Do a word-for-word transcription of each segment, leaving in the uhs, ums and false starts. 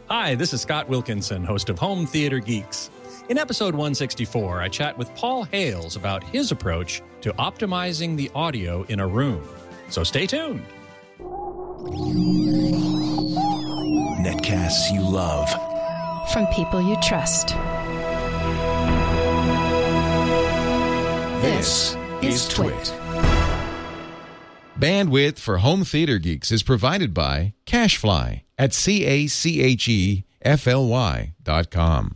Hi, this is Scott Wilkinson, host of Home Theater Geeks. In episode one sixty-four, I chat with Paul Hales about his approach to optimizing the audio in a room. So stay tuned. Netcasts you love. From people you trust. This is Twit. Bandwidth for Home Theater Geeks is provided by CacheFly at C A C H E F L Y dot com.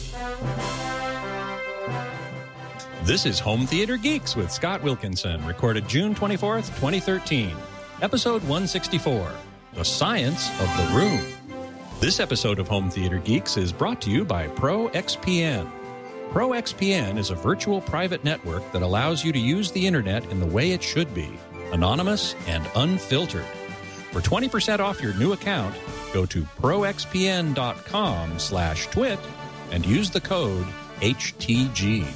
This is Home Theater Geeks with Scott Wilkinson, recorded June twenty-fourth, twenty thirteen. Episode one sixty-four, The Science of the Room. This episode of Home Theater Geeks is brought to you by ProXPN. ProXPN is a virtual private network that allows you to use the internet in the way it should be, anonymous and unfiltered. For twenty percent off your new account, go to proxpn.com slash twit and use the code H T G.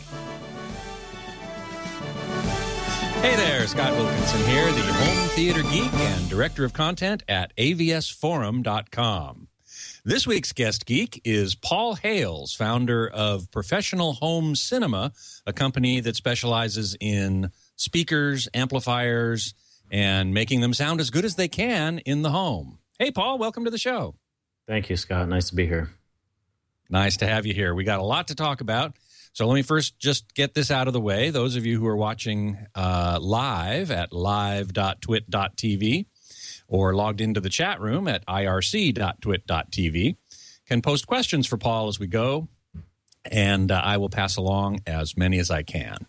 Hey there, Scott Wilkinson here, the Home Theater Geek and Director of Content at A V S forum dot com. This week's guest geek is Paul Hales, founder of Professional Home Cinema, a company that specializes in speakers, amplifiers, and making them sound as good as they can in the home. Hey, Paul, welcome to the show. Thank you, Scott. Nice to be here. Nice to have you here. We got a lot to talk about. So let me first just get this out of the way. Those of you who are watching uh, live at live dot twit dot t v or logged into the chat room at I R C dot twit dot t v can post questions for Paul as we go, and uh, I will pass along as many as I can.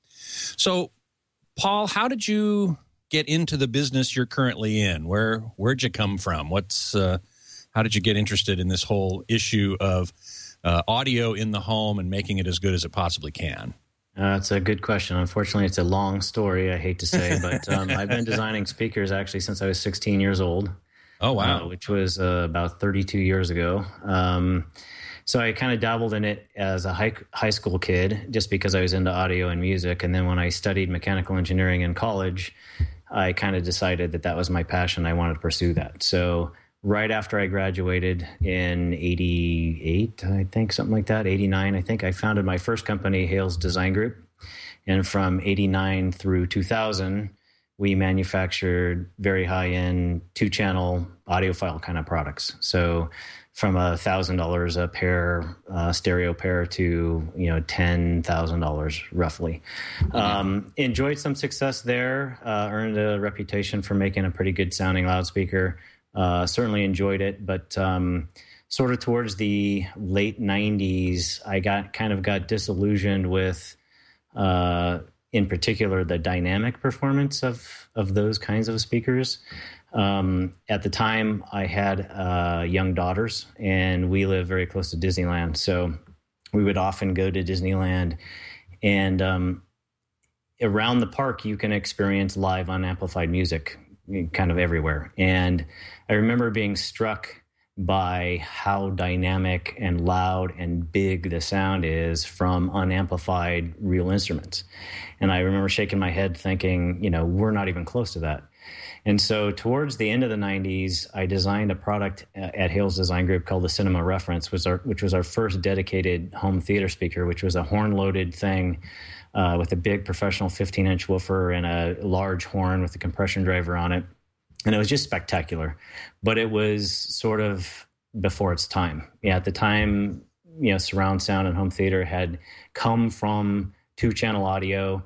So, Paul, how did you get into the business you're currently in? Where where'd you come from? What's uh, how did you get interested in this whole issue of uh, audio in the home and making it as good as it possibly can? Uh, it's a good question. Unfortunately, it's a long story, I hate to say, but um, I've been designing speakers actually since I was sixteen years old. Oh, wow. Uh, which was uh, about thirty-two years ago. Um, so I kind of dabbled in it as a high, high school kid just because I was into audio and music. And then when I studied mechanical engineering in college, I kind of decided that that was my passion. I wanted to pursue that. So right after I graduated in eighty-eight, I think, something like that, eighty-nine, I think, I founded my first company, Hales Design Group. And from eighty-nine through two thousand, we manufactured very high-end two-channel audiophile kind of products. So from one thousand dollars a pair, uh, stereo pair, to, you know, ten thousand dollars roughly. Um, enjoyed some success there, uh, earned a reputation for making a pretty good sounding loudspeaker. Uh, certainly enjoyed it, but um, sort of towards the late nineties, I got kind of got disillusioned with, uh, in particular, the dynamic performance of of those kinds of speakers. Um, at the time, I had uh, young daughters, and we live very close to Disneyland, so we would often go to Disneyland, and um, around the park, you can experience live unamplified music kind of everywhere. And I remember being struck by how dynamic and loud and big the sound is from unamplified real instruments. And I remember shaking my head thinking, you know, we're not even close to that. And so towards the end of the nineties, I designed a product at Hales Design Group called the Cinema Reference, was our, which was our first dedicated home theater speaker, which was a horn-loaded thing uh, with a big professional fifteen-inch woofer and a large horn with a compression driver on it. And it was just spectacular. But it was sort of before its time. Yeah, at the time, you know, surround sound and home theater had come from two-channel audio,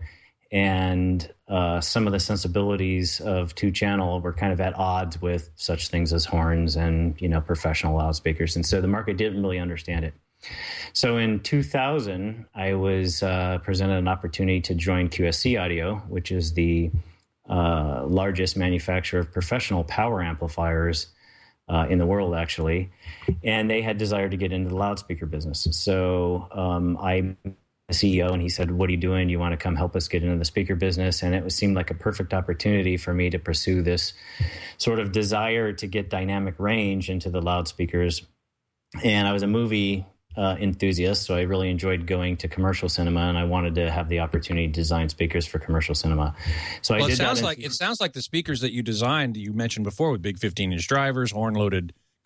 and uh, some of the sensibilities of two-channel were kind of at odds with such things as horns and, you know, professional loudspeakers. And so the market didn't really understand it. So in two thousand, I was uh, presented an opportunity to join Q S C Audio, which is the uh, largest manufacturer of professional power amplifiers uh, in the world, actually. And they had desired to get into the loudspeaker business. So um, I the C E O, and he said, what are you doing? You want to come help us get into the speaker business? And it was, seemed like a perfect opportunity for me to pursue this sort of desire to get dynamic range into the loudspeakers. And I was a movie uh, enthusiast, so I really enjoyed going to commercial cinema, and I wanted to have the opportunity to design speakers for commercial cinema. So well, I did it sounds that like it sounds like the speakers that you designed, you mentioned before, with big fifteen-inch drivers, horn-loaded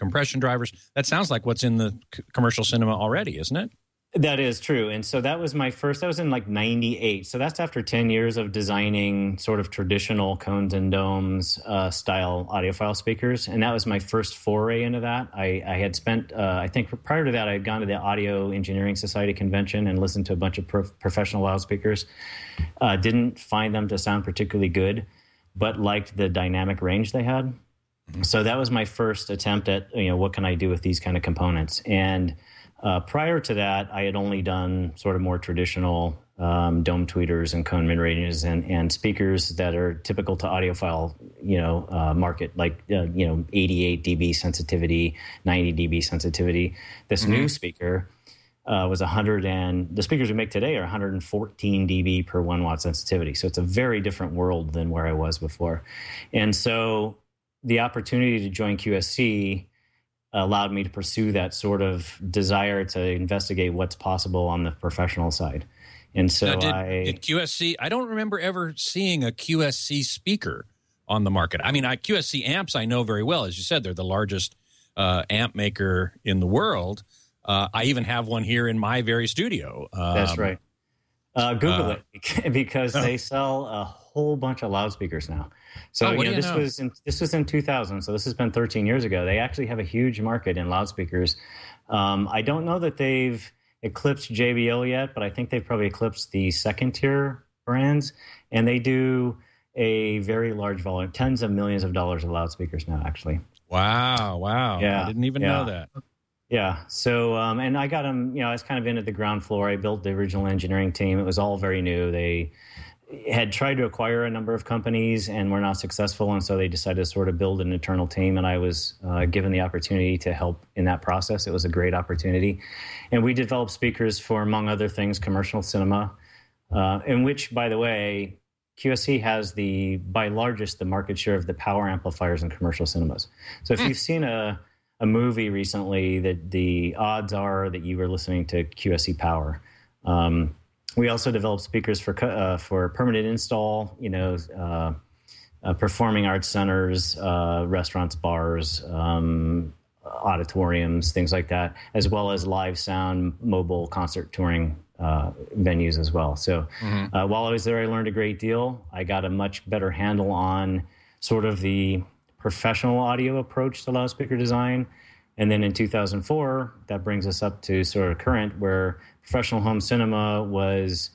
compression drivers. That sounds like what's in the c- commercial cinema already, isn't it? That is true. And so that was my first, that was in like ninety-eight. So that's after ten years of designing sort of traditional cones and domes uh, style audiophile speakers. And that was my first foray into that. I, I had spent, uh, I think prior to that, I had gone to the Audio Engineering Society convention and listened to a bunch of pro- professional loudspeakers. Uh, didn't find them to sound particularly good, but liked the dynamic range they had. Mm-hmm. So that was my first attempt at, you know, what can I do with these kind of components? And Uh, prior to that, I had only done sort of more traditional um, dome tweeters and cone mid-ranges and, and speakers that are typical to audiophile, you know, uh, market, like, uh, you know, eighty-eight decibel sensitivity, ninety decibel sensitivity. This mm-hmm. new speaker uh, was one hundred, and the speakers we make today are one hundred fourteen decibel per one watt sensitivity. So it's a very different world than where I was before. And so the opportunity to join Q S C allowed me to pursue that sort of desire to investigate what's possible on the professional side. And so now, did, I... Did Q S C... I don't remember ever seeing a Q S C speaker on the market. I mean, I, Q S C amps I know very well. As you said, they're the largest uh, amp maker in the world. Uh, I even have one here in my very studio. Um, That's right. Uh, Google uh, it, because oh. they sell a whole bunch of loudspeakers now. So oh, you know, you this know? was in, this was in two thousand. So this has been thirteen years ago. They actually have a huge market in loudspeakers. Um, I don't know that they've eclipsed J B L yet, but I think they've probably eclipsed the second tier brands. And they do a very large volume, tens of millions of dollars of loudspeakers now, actually. Wow! Wow! Yeah, I didn't even yeah. know that. Yeah. So, um, and I got them, you know, I was kind of in at the ground floor. I built the original engineering team. It was all very new. They had tried to acquire a number of companies and were not successful. And so they decided to sort of build an internal team. And I was uh, given the opportunity to help in that process. It was a great opportunity. And we developed speakers for, among other things, commercial cinema, uh, in which, by the way, Q S C has the, by largest, the market share of the power amplifiers in commercial cinemas. So if mm. you've seen a, a movie recently, that the odds are that you were listening to Q S C Power. Um, we also developed speakers for uh, for permanent install, you know, uh, uh, performing arts centers, uh, restaurants, bars, um, auditoriums, things like that, as well as live sound, mobile concert touring uh, venues as well. So mm-hmm. uh, while I was there, I learned a great deal. I got a much better handle on sort of the professional audio approach to loudspeaker design. And then in two thousand four, that brings us up to sort of current, where professional home cinema was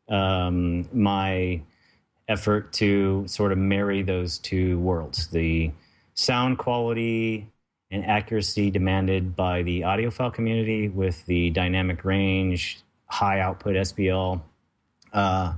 um, my effort to sort of marry those two worlds, the sound quality and accuracy demanded by the audiophile community with the dynamic range, high output S P L uh,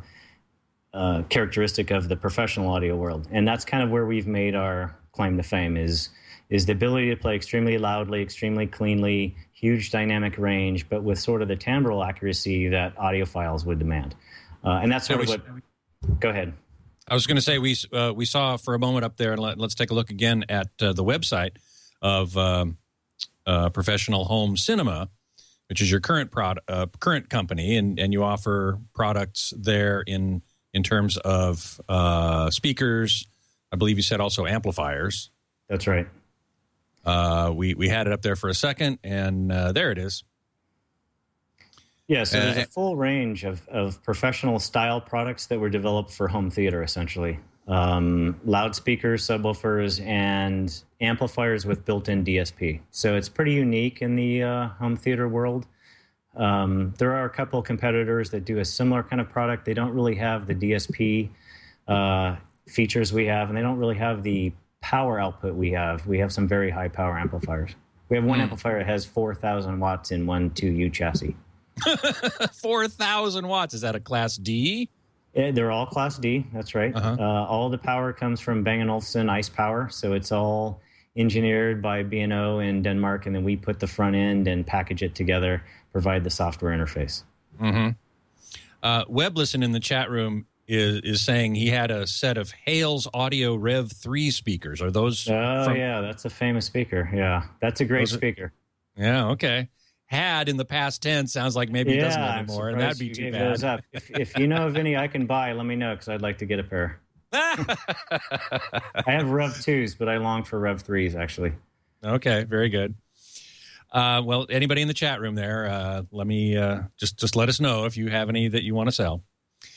uh, characteristic of the professional audio world. And that's kind of where we've made our claim to fame, is is the ability to play extremely loudly, extremely cleanly, huge dynamic range, but with sort of the timbral accuracy that audiophiles would demand. Uh, and that's sort of what... Go ahead. I was going to say, we uh, we saw for a moment up there, and let, let's take a look again at uh, the website of um, uh, Professional Home Cinema, which is your current prod, uh, current company, and, and you offer products there in in terms of uh, speakers. I believe you said also amplifiers. That's right. Uh, we, we had it up there for a second, and uh, there it is. Yeah, so there's uh, a full range of, of professional style products that were developed for home theater, essentially. Um, loudspeakers, subwoofers, and amplifiers with built-in D S P. So it's pretty unique in the uh, home theater world. Um, there are a couple of competitors that do a similar kind of product. They don't really have the D S P uh, features we have, and they don't really have the power output we have. We have some very high power amplifiers. We have one mm. amplifier that has four thousand watts in one two U chassis. four thousand watts. Is that a Class D? Yeah, they're all Class D. That's right. Uh-huh. Uh, all the power comes from Bang and Olufsen Ice Power. So it's all engineered by B and O in Denmark, and then we put the front end and package it together, provide the software interface. Mm-hmm. Uh, Weblisten in the chat room is is saying he had a set of Hales Audio Rev three speakers. Are those? Oh, from- yeah, that's a famous speaker. Yeah, that's a great those speaker. Are- yeah, okay. Had in the past tense sounds like maybe he yeah, doesn't anymore, and that'd be too bad. Those up. If, if you know of any I can buy, let me know, because I'd like to get a pair. I have Rev twos, but I long for Rev threes, actually. Okay, very good. Uh, well, anybody in the chat room there, uh, let me uh, just just let us know if you have any that you want to sell.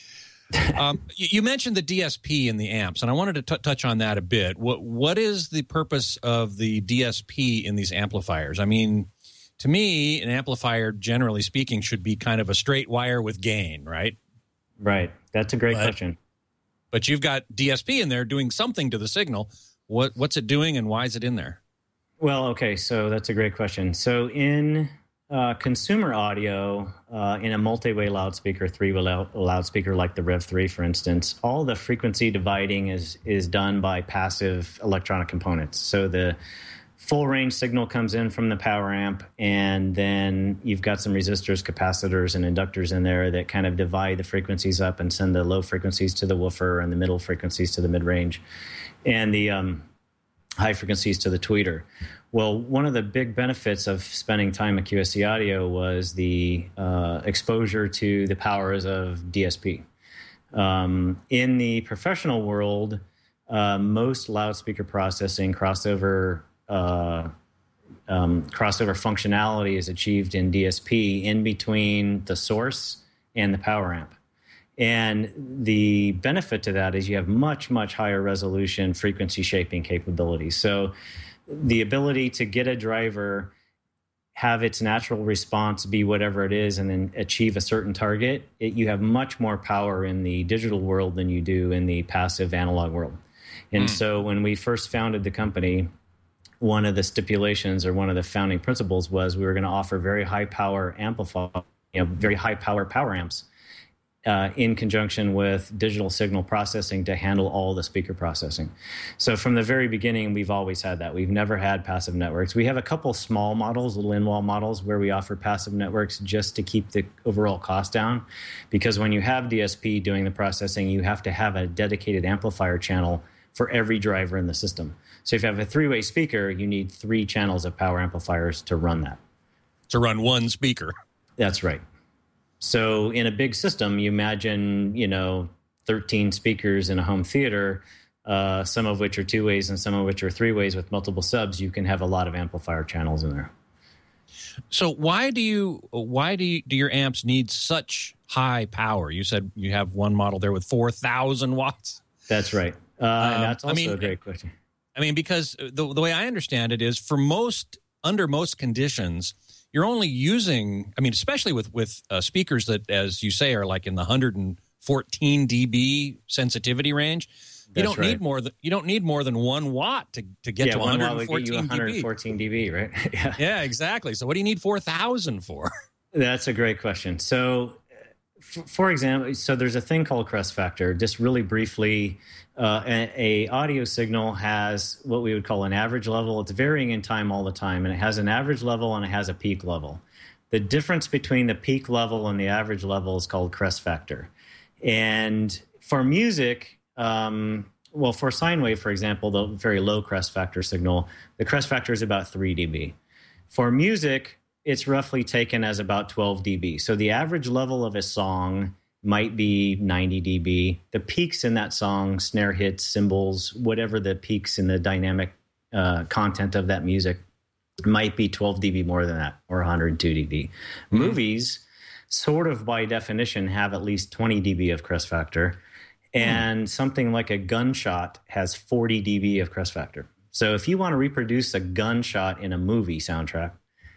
Um, you, you mentioned the D S P in the amps, and I wanted to t- touch on that a bit. What what is the purpose of the D S P in these amplifiers? I mean, to me, an amplifier, generally speaking, should be kind of a straight wire with gain, right? Right. That's a great but, question. But you've got D S P in there doing something to the signal. What what's it doing, and why is it in there? Well, okay, so that's a great question. So in uh, consumer audio, uh, in a multi-way loudspeaker, three-way loud, loudspeaker like the Rev three, for instance, all the frequency dividing is is done by passive electronic components. So the full range signal comes in from the power amp, and then you've got some resistors, capacitors, and inductors in there that kind of divide the frequencies up and send the low frequencies to the woofer and the middle frequencies to the mid-range, and the um, high frequencies to the tweeter. Well, one of the big benefits of spending time at Q S C Audio was the uh, exposure to the powers of D S P. Um, in the professional world, uh, most loudspeaker processing crossover uh, um, crossover functionality is achieved in D S P in between the source and the power amp. And the benefit to that is you have much, much higher resolution frequency shaping capabilities. So the ability to get a driver, have its natural response be whatever it is, and then achieve a certain target, it, you have much more power in the digital world than you do in the passive analog world. And mm. so when we first founded the company, one of the stipulations or one of the founding principles was we were going to offer very high power amplifier, you know, very high power power amps uh, in conjunction with digital signal processing to handle all the speaker processing. So from the very beginning, we've always had that. We've never had passive networks. We have a couple small models, little in-wall models, where we offer passive networks just to keep the overall cost down. Because when you have D S P doing the processing, you have to have a dedicated amplifier channel for every driver in the system. So if you have a three-way speaker, you need three channels of power amplifiers to run that. To run one speaker. That's right. So in a big system, you imagine, you know, thirteen speakers in a home theater, uh, some of which are two ways and some of which are three ways with multiple subs. You can have a lot of amplifier channels in there. So why do you why do you, do your amps need such high power? You said you have one model there with four thousand watts. That's right. Uh, um, and that's also I mean, a great question. I mean, because the the way I understand it is, for most under most conditions, you're only using, I mean, especially with with uh, speakers that, as you say, are like in the one hundred fourteen D B sensitivity range. You That's don't right. need more than you don't need more than one watt to, to get yeah, to one one watt hundred would get you fourteen one hundred fourteen D B, right? yeah. Yeah, exactly. So what do you need four thousand for? That's a great question. So, for, for example, so there's a thing called crest factor. Just really briefly, uh, a, a audio signal has what we would call an average level. It's varying in time all the time, and it has an average level and it has a peak level. The difference between the peak level and the average level is called crest factor. And for music, um, well, for sine wave, for example, the very low crest factor signal, the crest factor is about three D B. For music, it's roughly taken as about twelve D B. So the average level of a song might be ninety D B. The peaks in that song, snare hits, cymbals, whatever the peaks in the dynamic uh, content of that music, might be twelve D B more than that, or one hundred two D B. Mm-hmm. Movies, sort of by definition, have at least twenty D B of crest factor. And mm. something like a gunshot has forty D B of crest factor. So if you want to reproduce a gunshot in a movie soundtrack,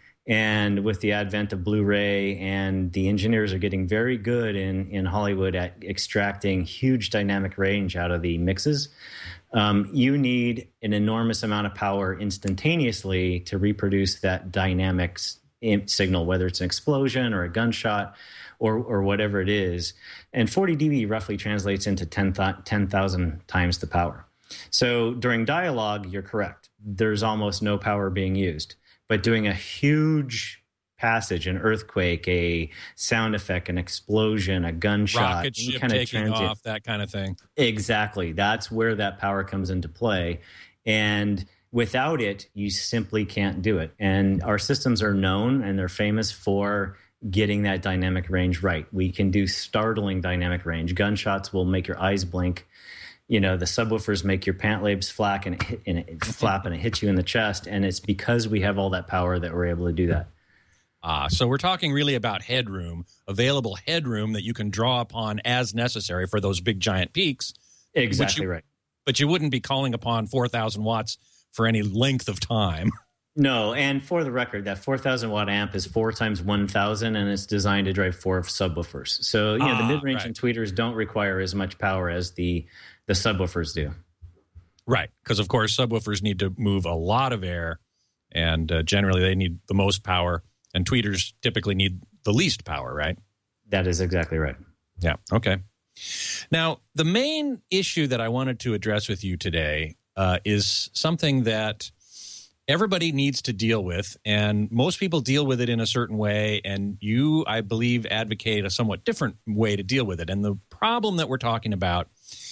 and with the advent of Blu-ray, and the engineers are getting very good in, in Hollywood at extracting huge dynamic range out of the mixes, um, you need an enormous amount of power instantaneously to reproduce that dynamic signal, whether it's an explosion or a gunshot or or whatever it is. And forty D B roughly translates into ten thousand times the power. So during dialogue, you're correct. There's almost no power being used. But doing a huge passage, an earthquake, a sound effect, an explosion, a gunshot, rocket ship kind of taking transient, off, that kind of thing. Exactly. That's where that power comes into play. And without it, you simply can't do it. And our systems are known and they're famous for getting that dynamic range right. We can do startling dynamic range. Gunshots will make your eyes blink. you know, the subwoofers make your pant legs flap and, it hit, and it flap and it hits you in the chest. And it's because we have all that power that we're able to do that. Ah, so we're talking really about headroom, available headroom that you can draw upon as necessary for those big giant peaks. Exactly you, right. But you wouldn't be calling upon four thousand watts for any length of time. No, and for the record, that four thousand watt amp is four times one thousand, and it's designed to drive four subwoofers. So, you know, ah, the mid-range right. and tweeters don't require as much power as the the subwoofers do. Right, because, of course, subwoofers need to move a lot of air, and uh, generally they need the most power, and tweeters typically need the least power, right? That is exactly right. Yeah, okay. Now, the main issue that I wanted to address with you today uh, is something that everybody needs to deal with, and most people deal with it in a certain way, and you, I believe, advocate a somewhat different way to deal with it. And the problem that we're talking about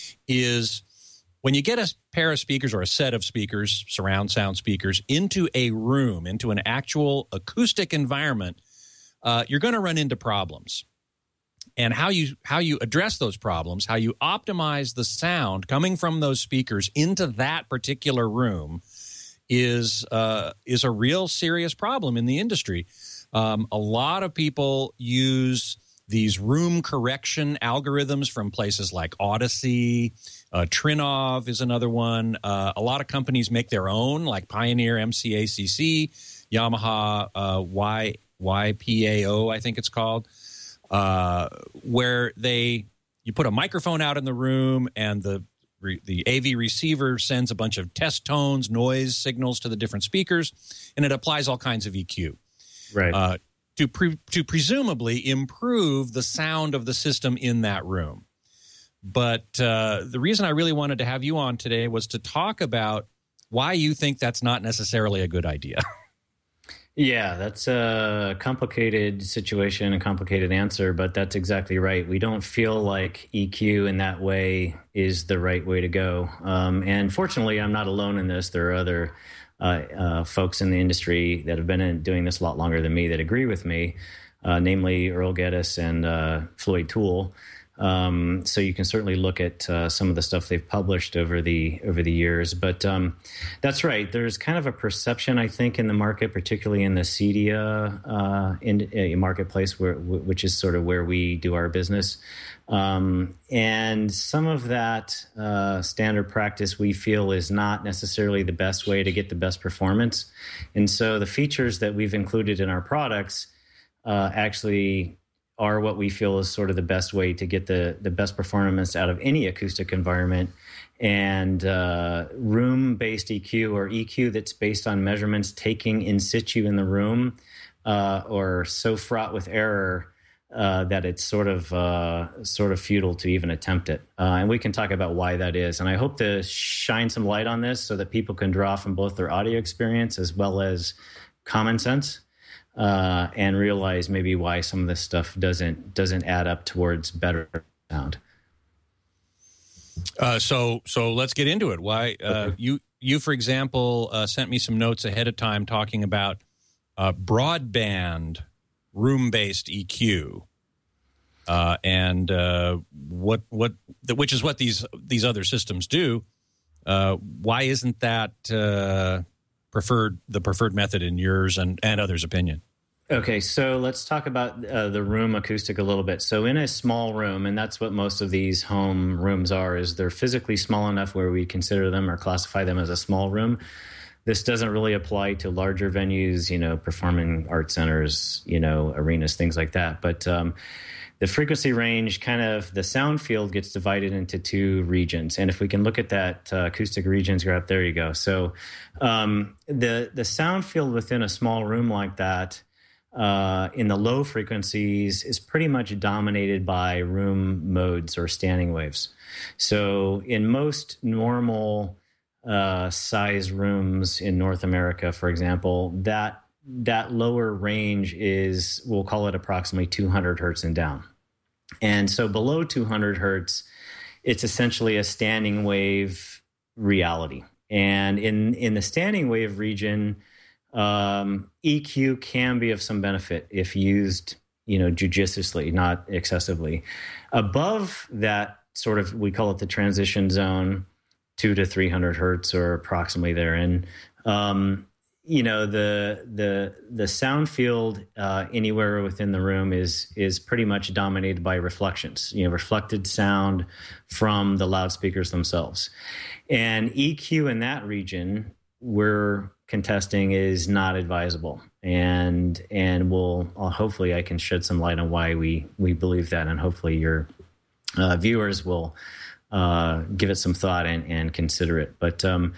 is when you get a pair of speakers or a set of speakers, surround sound speakers, into a room, into an actual acoustic environment, uh, you're going to run into problems. And how you how you address those problems, how you optimize the sound coming from those speakers into that particular room is uh, is a real serious problem in the industry. Um, a lot of people use these room correction algorithms from places like Odyssey. Uh, Trinov is another one. Uh, a lot of companies make their own, like Pioneer M C A C C, Yamaha uh, y, Y P A O, I think it's called, uh, where they you put a microphone out in the room and the the A V receiver sends a bunch of test tones, noise signals to the different speakers, and it applies all kinds of E Q. Right. Uh, to pre- to presumably improve the sound of the system in that room. But uh, the reason I really wanted to have you on today was to talk about why you think that's not necessarily a good idea. Yeah, that's a complicated situation, a complicated answer, but that's exactly right. We don't feel like E Q in that way is the right way to go. Um, and fortunately, I'm not alone in this. There are other uh, uh, folks in the industry that have been in, doing this a lot longer than me that agree with me, uh, namely Earl Geddes and uh, Floyd Toole. Um, so you can certainly look at uh, some of the stuff they've published over the over the years. But um, that's right. There's kind of a perception, I think, in the market, particularly in the C D I A uh, in, uh, marketplace, where, which is sort of where we do our business. Um, and some of that uh, standard practice we feel is not necessarily the best way to get the best performance. And so the features that we've included in our products uh, actually are what we feel is sort of the best way to get the, the best performance out of any acoustic environment. And uh, room-based E Q, or E Q that's based on measurements taking in situ in the room, uh, or so fraught with error uh, that it's sort of uh, sort of futile to even attempt it. Uh, and we can talk about why that is. And I hope to shine some light on this so that people can draw from both their audio experience as well as common sense. Uh, and realize maybe why some of this stuff doesn't doesn't add up towards better sound. Uh, so so let's get into it. Why uh, okay. you you for example uh, sent me some notes ahead of time talking about uh, broadband room-based E Q, uh, and uh, what what which is what these these other systems do. Uh, why isn't that uh, preferred the preferred method in yours and, and others' opinion? Okay, so let's talk about uh, the room acoustic a little bit. So in a small room, and that's what most of these home rooms are, is they're physically small enough where we consider them or classify them as a small room. This doesn't really apply to larger venues, you know, performing art centers, you know, arenas, things like that. But um, the frequency range, kind of the sound field gets divided into two regions. And if we can look at that uh, acoustic regions graph, there you go. So um, the the sound field within a small room like that, Uh, in the low frequencies, is pretty much dominated by room modes or standing waves. So in most normal uh, size rooms in North America, for example, that that lower range is, we'll call it approximately two hundred hertz and down. And so below two hundred hertz, it's essentially a standing wave reality. And in, in the standing wave region, Um, E Q can be of some benefit if used, you know, judiciously, not excessively. Above that sort of, we call it the transition zone, two to three hundred hertz or approximately therein. Um, you know, the the the sound field uh, anywhere within the room is is pretty much dominated by reflections. You know, reflected sound from the loudspeakers themselves, and E Q in that region we're contesting is not advisable. And and we'll uh, hopefully I can shed some light on why we we believe that, and hopefully your uh, viewers will uh, give it some thought and, and consider it. But um,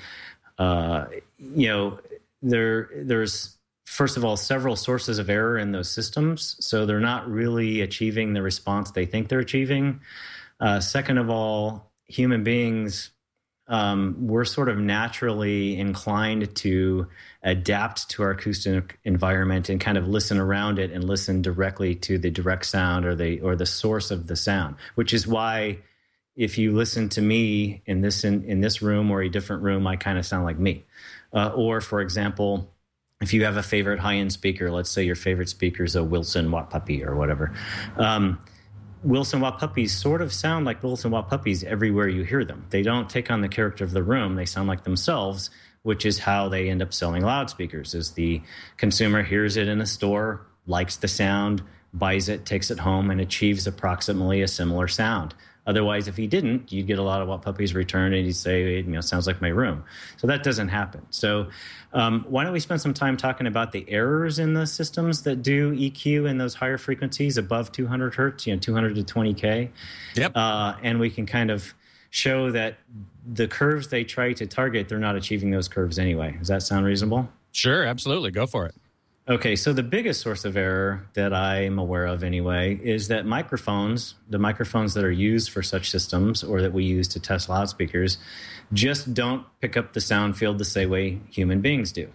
uh, you know. There, there's, first of all, several sources of error in those systems, so they're not really achieving the response they think they're achieving. Uh, second of all, human beings, um, we're sort of naturally inclined to adapt to our acoustic environment and kind of listen around it and listen directly to the direct sound or the or the source of the sound, which is why if you listen to me in this in, in this room or a different room, I kind of sound like me. Uh, or, for example, if you have a favorite high-end speaker, let's say your favorite speaker is a Wilson Watt Puppy or whatever. Um, Wilson Watt Puppies sort of sound like Wilson Watt Puppies everywhere you hear them. They don't take on the character of the room. They sound like themselves, which is how they end up selling loudspeakers, is the consumer hears it in a store, likes the sound, buys it, takes it home, and achieves approximately a similar sound. Otherwise, if he didn't, you'd get a lot of Watt Puppies returned, and he'd say, you know, sounds like my room. So that doesn't happen. So um, why don't we spend some time talking about the errors in the systems that do E Q in those higher frequencies above two hundred hertz, you know, two hundred to twenty K. Yep. Uh, and we can kind of show that the curves they try to target, they're not achieving those curves anyway. Does that sound reasonable? Sure, absolutely. Go for it. Okay, so the biggest source of error that I'm aware of anyway is that microphones, the microphones that are used for such systems or that we use to test loudspeakers, just don't pick up the sound field the same way human beings do.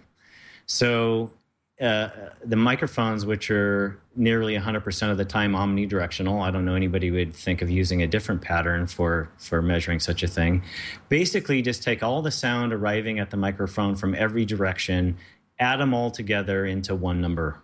So uh, the microphones, which are nearly one hundred percent of the time omnidirectional, I don't know anybody who would think of using a different pattern for, for measuring such a thing, basically just take all the sound arriving at the microphone from every direction, add them all together into one number.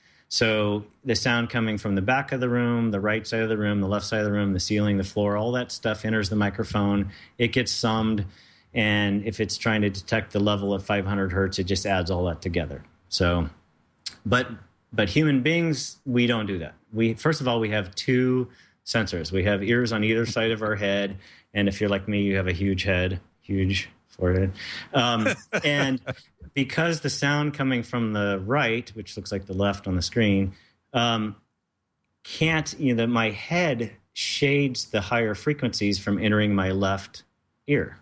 So the sound coming from the back of the room, the right side of the room, the left side of the room, the ceiling, the floor, all that stuff enters the microphone. It gets summed, and if it's trying to detect the level of five hundred hertz, it just adds all that together. So, but but human beings, we don't do that. We first of all, we have two sensors. We have ears on either side of our head, and if you're like me, you have a huge head, huge forehead, um, and because the sound coming from the right, which looks like the left on the screen, um, can't, you know, my head shades the higher frequencies from entering my left ear.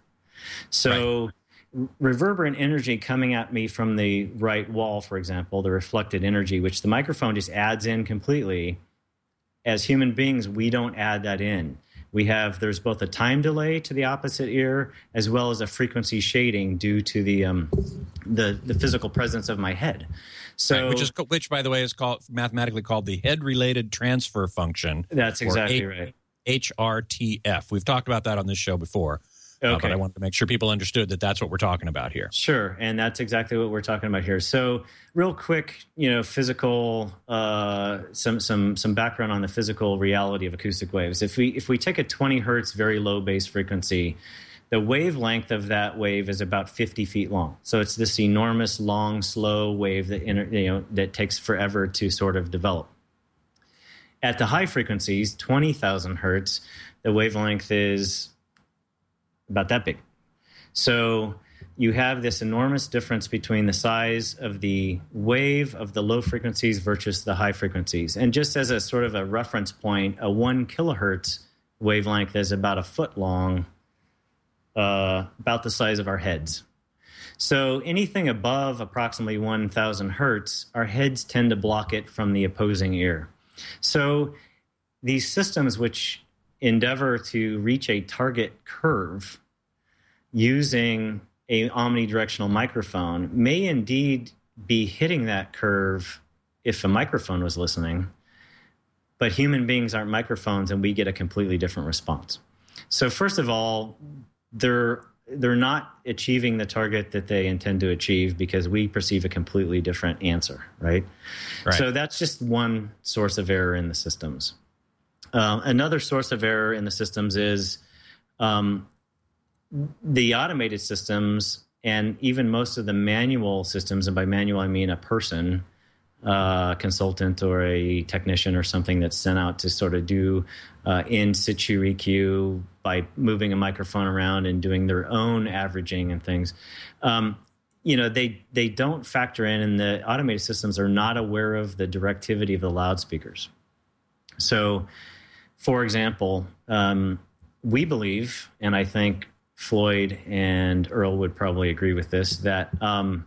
So right. reverberant energy coming at me from the right wall, for example, the reflected energy, which the microphone just adds in completely. As human beings, we don't add that in. We have, there's both a time delay to the opposite ear as well as a frequency shading due to the um, the, the physical presence of my head. So, right, which is which, by the way, is called mathematically called the head-related transfer function. That's exactly a- right. H R T F. We've talked about that on this show before. Okay. Uh, but I wanted to make sure people understood that that's what we're talking about here. Sure, and that's exactly what we're talking about here. So, real quick, you know, physical, uh, some some some background on the physical reality of acoustic waves. If we if we take a twenty hertz very low bass frequency, the wavelength of that wave is about fifty feet long. So it's this enormous, long, slow wave that inter, you know that takes forever to sort of develop. At the high frequencies, twenty thousand hertz, the wavelength is about that big. So you have this enormous difference between the size of the wave of the low frequencies versus the high frequencies. And just as a sort of a reference point, a one kilohertz wavelength is about a foot long, uh, about the size of our heads. So anything above approximately one thousand hertz, our heads tend to block it from the opposing ear. So these systems which endeavor to reach a target curve using a omnidirectional microphone may indeed be hitting that curve if a microphone was listening, but human beings aren't microphones and we get a completely different response. So first of all, they're they're not achieving the target that they intend to achieve because we perceive a completely different answer, right? Right. So that's just one source of error in the systems. Uh, another source of error in the systems is um, the automated systems and even most of the manual systems, and by manual I mean a person, uh, consultant or a technician or something that's sent out to sort of do uh, in situ E Q by moving a microphone around and doing their own averaging and things. Um, you know, they they don't factor in, and the automated systems are not aware of the directivity of the loudspeakers. So, for example, um, we believe, and I think Floyd and Earl would probably agree with this, that um,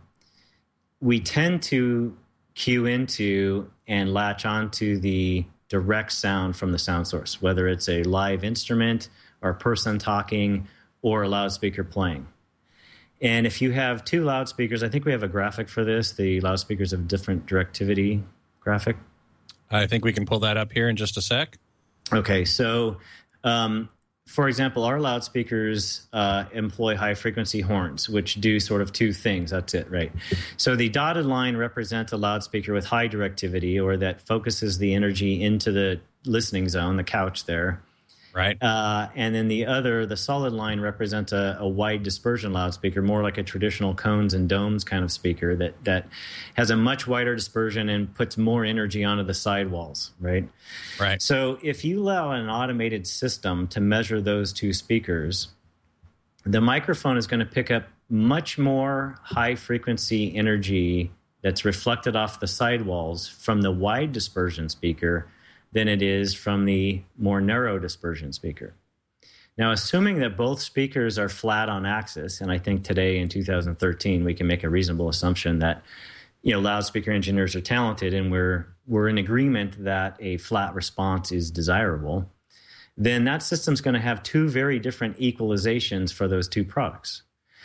we tend to cue into and latch onto the direct sound from the sound source, whether it's a live instrument or a person talking or a loudspeaker playing. And if you have two loudspeakers, I think we have a graphic for this, the loudspeakers of different directivity graphic. I think we can pull that up here in just a sec. Okay, so um, for example, our loudspeakers uh, employ high-frequency horns, which do sort of two things. That's it, right? So the dotted line represents a loudspeaker with high directivity, or that focuses the energy into the listening zone, the couch there. Right. Uh, and then the other, the solid line, represents a, a wide dispersion loudspeaker, more like a traditional cones and domes kind of speaker that, that has a much wider dispersion and puts more energy onto the sidewalls, right? Right. So if you allow an automated system to measure those two speakers, the microphone is going to pick up much more high-frequency energy that's reflected off the sidewalls from the wide dispersion speaker than it is from the more narrow dispersion speaker. Now, assuming that both speakers are flat on axis, and I think today in two thousand thirteen we can make a reasonable assumption that, you know, loudspeaker engineers are talented and we're we're in agreement that a flat response is desirable, then that system's going to have two very different equalizations for those two products.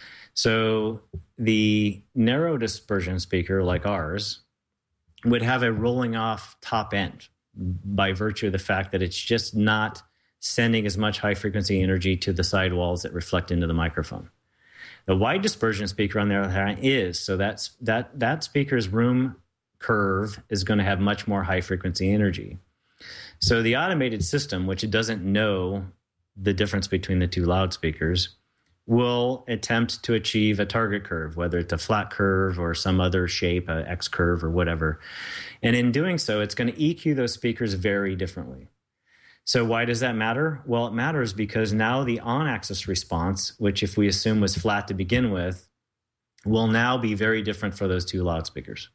So the narrow dispersion speaker, like ours, would have a rolling off top end, by virtue of the fact that it's just not sending as much high-frequency energy to the sidewalls that reflect into the microphone. The wide dispersion speaker, on the other hand, is. So that's, that, that speaker's room curve is going to have much more high-frequency energy. So the automated system, which doesn't know the difference between the two loudspeakers, will attempt to achieve a target curve, whether it's a flat curve or some other shape, a X curve or whatever. And in doing so, it's going to E Q those speakers very differently. So why does that matter? Well, it matters because now the on-axis response, which if we assume was flat to begin with, will now be very different for those two loudspeakers.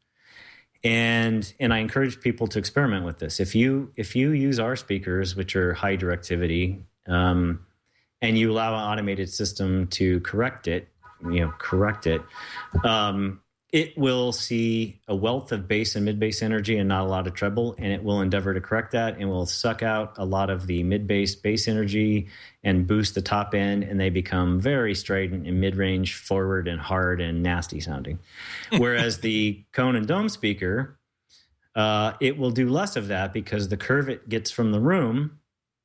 And and I encourage people to experiment with this. If you if you use our speakers, which are high directivity, um, and you allow an automated system to correct it, you know, correct it, um, it will see a wealth of bass and mid-bass energy and not a lot of treble, and it will endeavor to correct that and will suck out a lot of the mid-bass bass energy and boost the top end, and they become very strident and mid-range, forward and hard and nasty sounding. Whereas the cone and dome speaker, uh, it will do less of that because the curve it gets from the room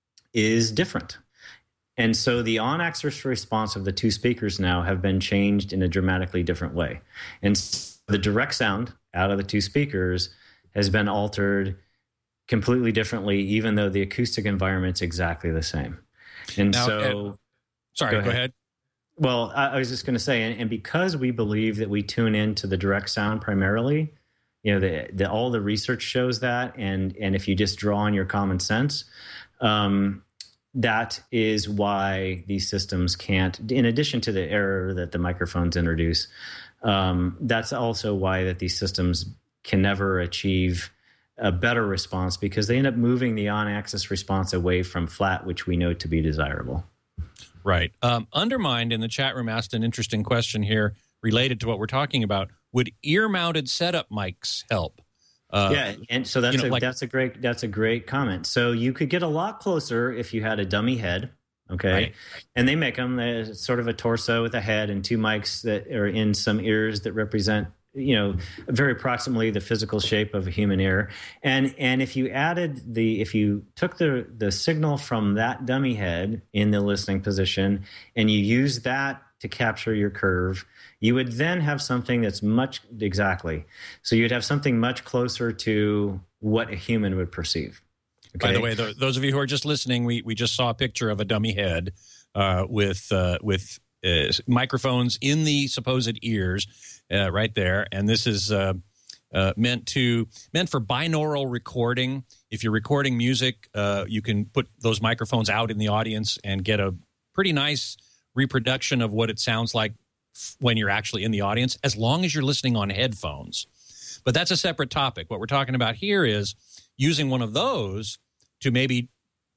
is different. And so the on-axis response of the two speakers now have been changed in a dramatically different way. And the direct sound out of the two speakers has been altered completely differently, even though the acoustic environment's exactly the same. And now, so... uh, sorry, go ahead. Go ahead. Well, I, I was just going to say, and, and because we believe that we tune into the direct sound primarily, you know, the, the, all the research shows that, and, and if you just draw on your common sense... Um, that is why these systems can't, in addition to the error that the microphones introduce, um, that's also why that these systems can never achieve a better response because they end up moving the on-axis response away from flat, which we know to be desirable. Right. Um, Undermined in the chat room asked an interesting question here related to what we're talking about. Would ear-mounted setup mics help? Uh, yeah, and so that's you know, a like, that's a great that's a great comment. So you could get a lot closer if you had a dummy head, okay? Right. And they make them there's sort of a torso with a head and two mics that are in some ears that represent, you know, very approximately the physical shape of a human ear. And and if you added the if you took the the signal from that dummy head in the listening position and you used that to capture your curve, you would then have something that's much exactly. So you'd have something much closer to what a human would perceive. Okay? By the way, th- those of you who are just listening, we we just saw a picture of a dummy head uh, with uh, with uh, microphones in the supposed ears uh, right there, and this is uh, uh, meant to meant for binaural recording. If you're recording music, uh, you can put those microphones out in the audience and get a pretty nice reproduction of what it sounds like when you're actually in the audience, as long as you're listening on headphones. But that's a separate topic. What we're talking about here is using one of those to maybe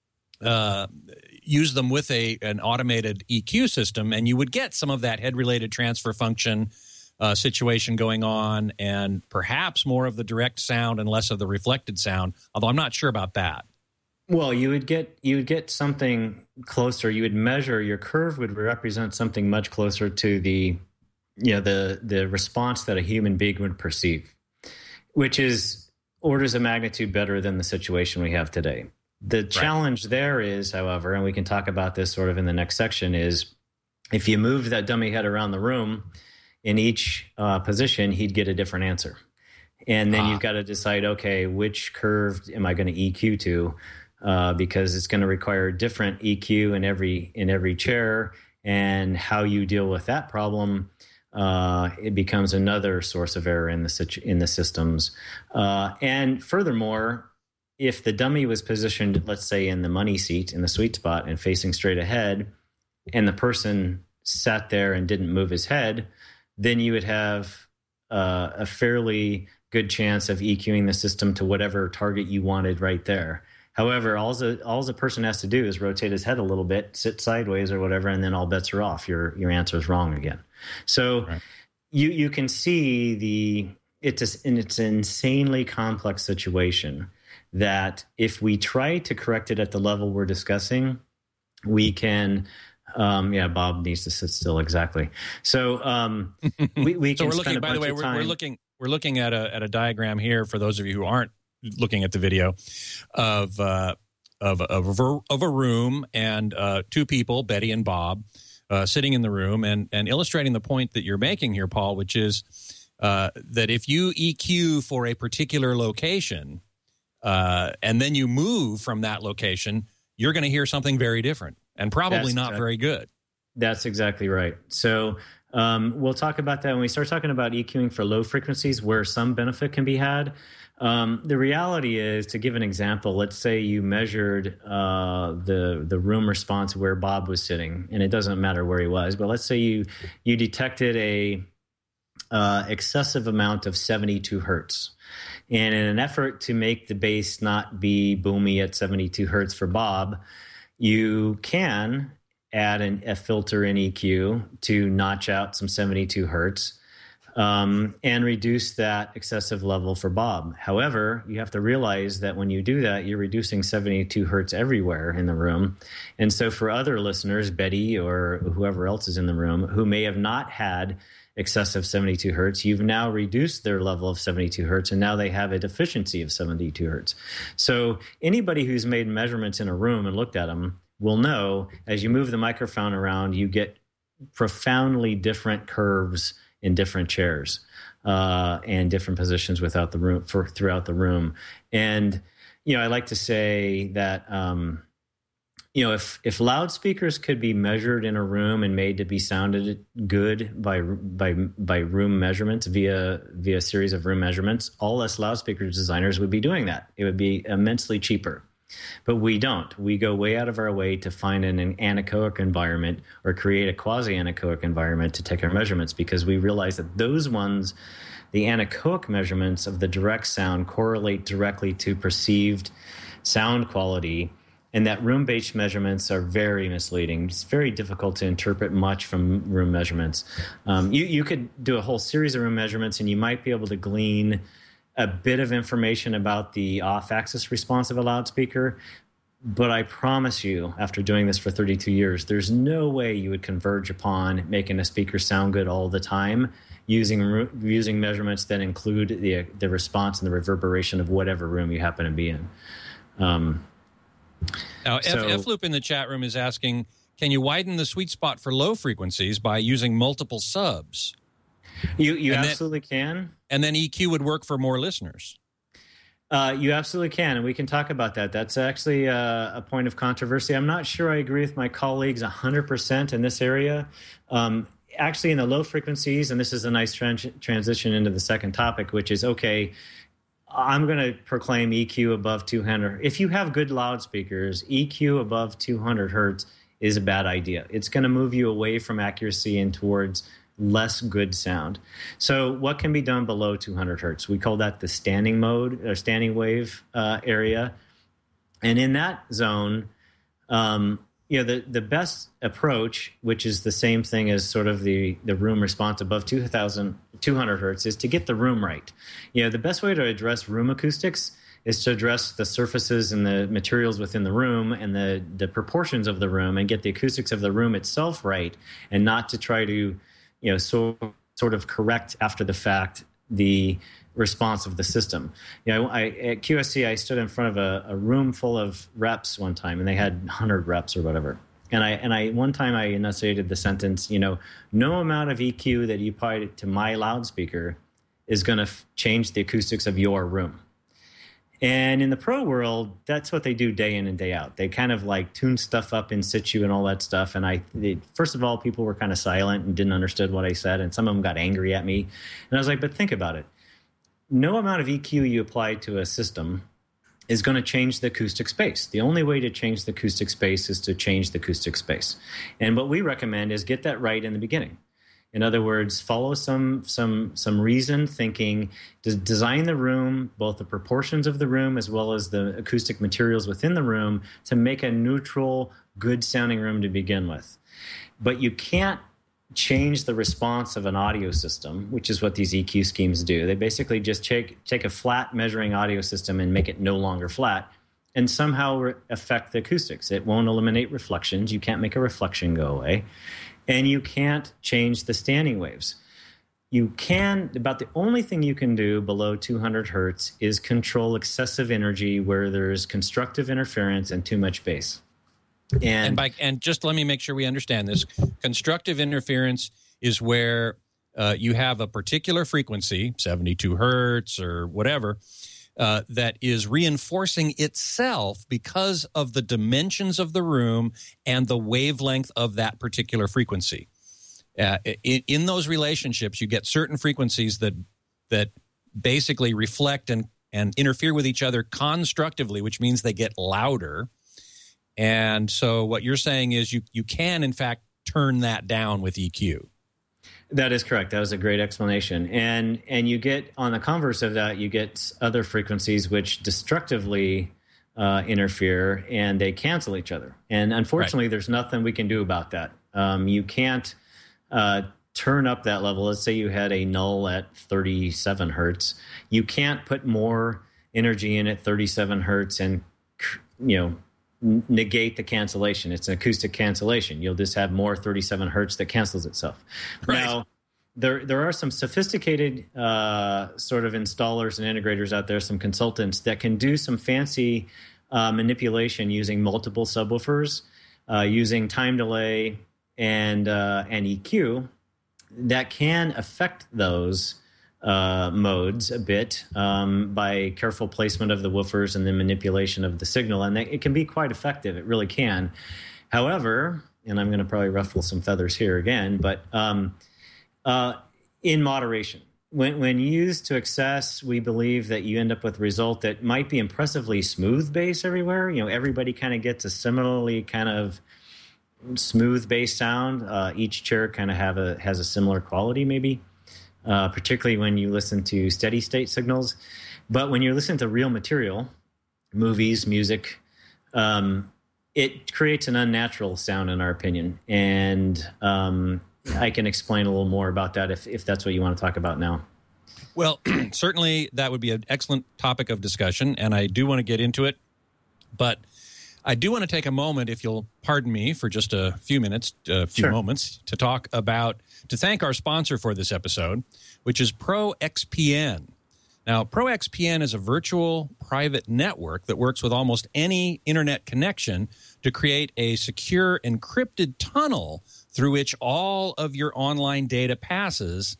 uh, use them with a an automated E Q system, and you would get some of that head-related transfer function uh, situation going on, and perhaps more of the direct sound and less of the reflected sound, although I'm not sure about that. Well, you would get you would get something closer. You would measure, your curve would represent something much closer to the, you know, the the response that a human being would perceive, which is orders of magnitude better than the situation we have today. The challenge there is, however, and we can talk about this sort of in the next section, is if you move that dummy head around the room in each uh, position, he'd get a different answer. And then ah. you've got to decide, okay, which curve am I going to E Q to? Uh, because it's going to require different E Q in every in every chair, and how you deal with that problem, uh, it becomes another source of error in the situ- in the systems. Uh, and furthermore, if the dummy was positioned, let's say, in the money seat, in the sweet spot, and facing straight ahead, and the person sat there and didn't move his head, then you would have uh, a fairly good chance of EQing the system to whatever target you wanted right there. However, all the all the person has to do is rotate his head a little bit, sit sideways or whatever, and then all bets are off. Your your answer is wrong again. So right. you you can see the it's a, and it's an insanely complex situation that if we try to correct it at the level we're discussing, we can. Um, yeah, Bob needs to sit still. Exactly. So um, we we so can we're looking. spend a By the way, we're, we're looking we're looking at a at a diagram here for those of you who aren't looking at the video of uh, of of a, of a room and uh, two people, Betty and Bob, uh, sitting in the room and and illustrating the point that you're making here, Paul, which is uh, that if you E Q for a particular location uh, and then you move from that location, you're going to hear something very different and probably That's not exactly, very good. That's exactly right. So um, we'll talk about that when we start talking about EQing for low frequencies where some benefit can be had. Um, the reality is, to give an example, let's say you measured uh, the the room response where Bob was sitting, and it doesn't matter where he was, but let's say you you detected a uh, excessive amount of seventy-two hertz. And in an effort to make the bass not be boomy at seventy-two hertz for Bob, you can add an, a filter in E Q to notch out some seventy-two hertz. Um, and reduce that excessive level for Bob. However, you have to realize that when you do that, you're reducing seventy-two hertz everywhere in the room. And so for other listeners, Betty or whoever else is in the room, who may have not had excessive seventy-two hertz, you've now reduced their level of seventy-two hertz, and now they have a deficiency of seventy-two hertz. So anybody who's made measurements in a room and looked at them will know, as you move the microphone around, you get profoundly different curves in different chairs uh, and different positions without the room for throughout the room. And, you know, I like to say that, um, you know, if, if loudspeakers could be measured in a room and made to be sounded good by, by, by room measurements via, via a series of room measurements, all us loudspeaker designers would be doing that. It would be immensely cheaper. But we don't. We go way out of our way to find an, an anechoic environment or create a quasi-anechoic environment to take our measurements, because we realize that those ones, the anechoic measurements of the direct sound, correlate directly to perceived sound quality, and that room-based measurements are very misleading. It's very difficult to interpret much from room measurements. Um, you, you could do a whole series of room measurements, and you might be able to glean a bit of information about the off-axis response of a loudspeaker, but I promise you, after doing this for thirty-two years, there's no way you would converge upon making a speaker sound good all the time using using measurements that include the the response and the reverberation of whatever room you happen to be in. Um, now, so, F, F-Loop in the chat room is asking, can you widen the sweet spot for low frequencies by using multiple subs? You you and absolutely then, can. And then E Q would work for more listeners. Uh, you absolutely can, and we can talk about that. That's actually a, a point of controversy. I'm not sure I agree with my colleagues one hundred percent in this area. Um, actually, in the low frequencies, and this is a nice trans- transition into the second topic, which is, okay, I'm going to proclaim E Q above two hundred. If you have good loudspeakers, E Q above two hundred hertz is a bad idea. It's going to move you away from accuracy and towards less good sound. So what can be done below two hundred hertz? We call that the standing mode or standing wave uh, area. And in that zone, um, you know, the, the best approach, which is the same thing as sort of the, the room response above two thousand, two hundred hertz, is to get the room right. You know, the best way to address room acoustics is to address the surfaces and the materials within the room and the, the proportions of the room and get the acoustics of the room itself right, and not to try to you know, so, sort of correct after the fact the response of the system. You know, I, at Q S C, I stood in front of a, a room full of reps one time, and they had one hundred reps or whatever. And I, and I, one time I enunciated the sentence, you know, no amount of E Q that you apply to my loudspeaker is going to f- change the acoustics of your room. And in the pro world, that's what they do day in and day out. They kind of like tune stuff up in situ and all that stuff. And I, they, first of all, people were kind of silent and didn't understand what I said. And some of them got angry at me. And I was like, but think about it. No amount of E Q you apply to a system is going to change the acoustic space. The only way to change the acoustic space is to change the acoustic space. And what we recommend is get that right in the beginning. In other words, follow some some some reasoned thinking, to design the room, both the proportions of the room as well as the acoustic materials within the room, to make a neutral, good-sounding room to begin with. But you can't change the response of an audio system, which is what these E Q schemes do. They basically just take, take a flat measuring audio system and make it no longer flat and somehow re- affect the acoustics. It won't eliminate reflections. You can't make a reflection go away. And you can't change the standing waves. You can, about the only thing you can do below two hundred hertz is control excessive energy where there's constructive interference and too much bass. And, and, by, and just let me make sure we understand this. Constructive interference is where uh, you have a particular frequency, seventy-two hertz or whatever, Uh, that is reinforcing itself because of the dimensions of the room and the wavelength of that particular frequency. Uh, in, in those relationships, you get certain frequencies that that basically reflect and, and interfere with each other constructively, which means they get louder. And so what you're saying is you you can, in fact, turn that down with E Q. That is correct. That was a great explanation. And and you get, on the converse of that, you get other frequencies which destructively uh, interfere, and they cancel each other. And unfortunately, right. There's nothing we can do about that. Um, you can't uh, turn up that level. Let's say you had a null at thirty-seven hertz. You can't put more energy in at thirty-seven hertz and, you know, negate the cancellation. It's an acoustic cancellation. You'll just have more thirty-seven hertz that cancels itself. Right. Now, there there are some sophisticated uh, sort of installers and integrators out there, some consultants that can do some fancy uh, manipulation using multiple subwoofers, uh, using time delay and uh, and E Q that can affect those Uh, modes a bit um, by careful placement of the woofers and the manipulation of the signal. And it can be quite effective. It really can. However, and I'm going to probably ruffle some feathers here again, but um, uh, in moderation. When, when used to excess, we believe that you end up with a result that might be impressively smooth bass everywhere. You know, everybody kind of gets a similarly kind of smooth bass sound. Uh, each chair kind of have a has a similar quality maybe. Uh, particularly when you listen to steady state signals. But when you're listening to real material, movies, music, um, it creates an unnatural sound, in our opinion. And um, I can explain a little more about that if, if that's what you want to talk about now. Well, certainly that would be an excellent topic of discussion, and I do want to get into it. But I do want to take a moment, if you'll pardon me, for just a few minutes, a few Sure. moments, to talk about, to thank our sponsor for this episode, which is ProXPN. Now, ProXPN is a virtual private network that works with almost any internet connection to create a secure encrypted tunnel through which all of your online data passes.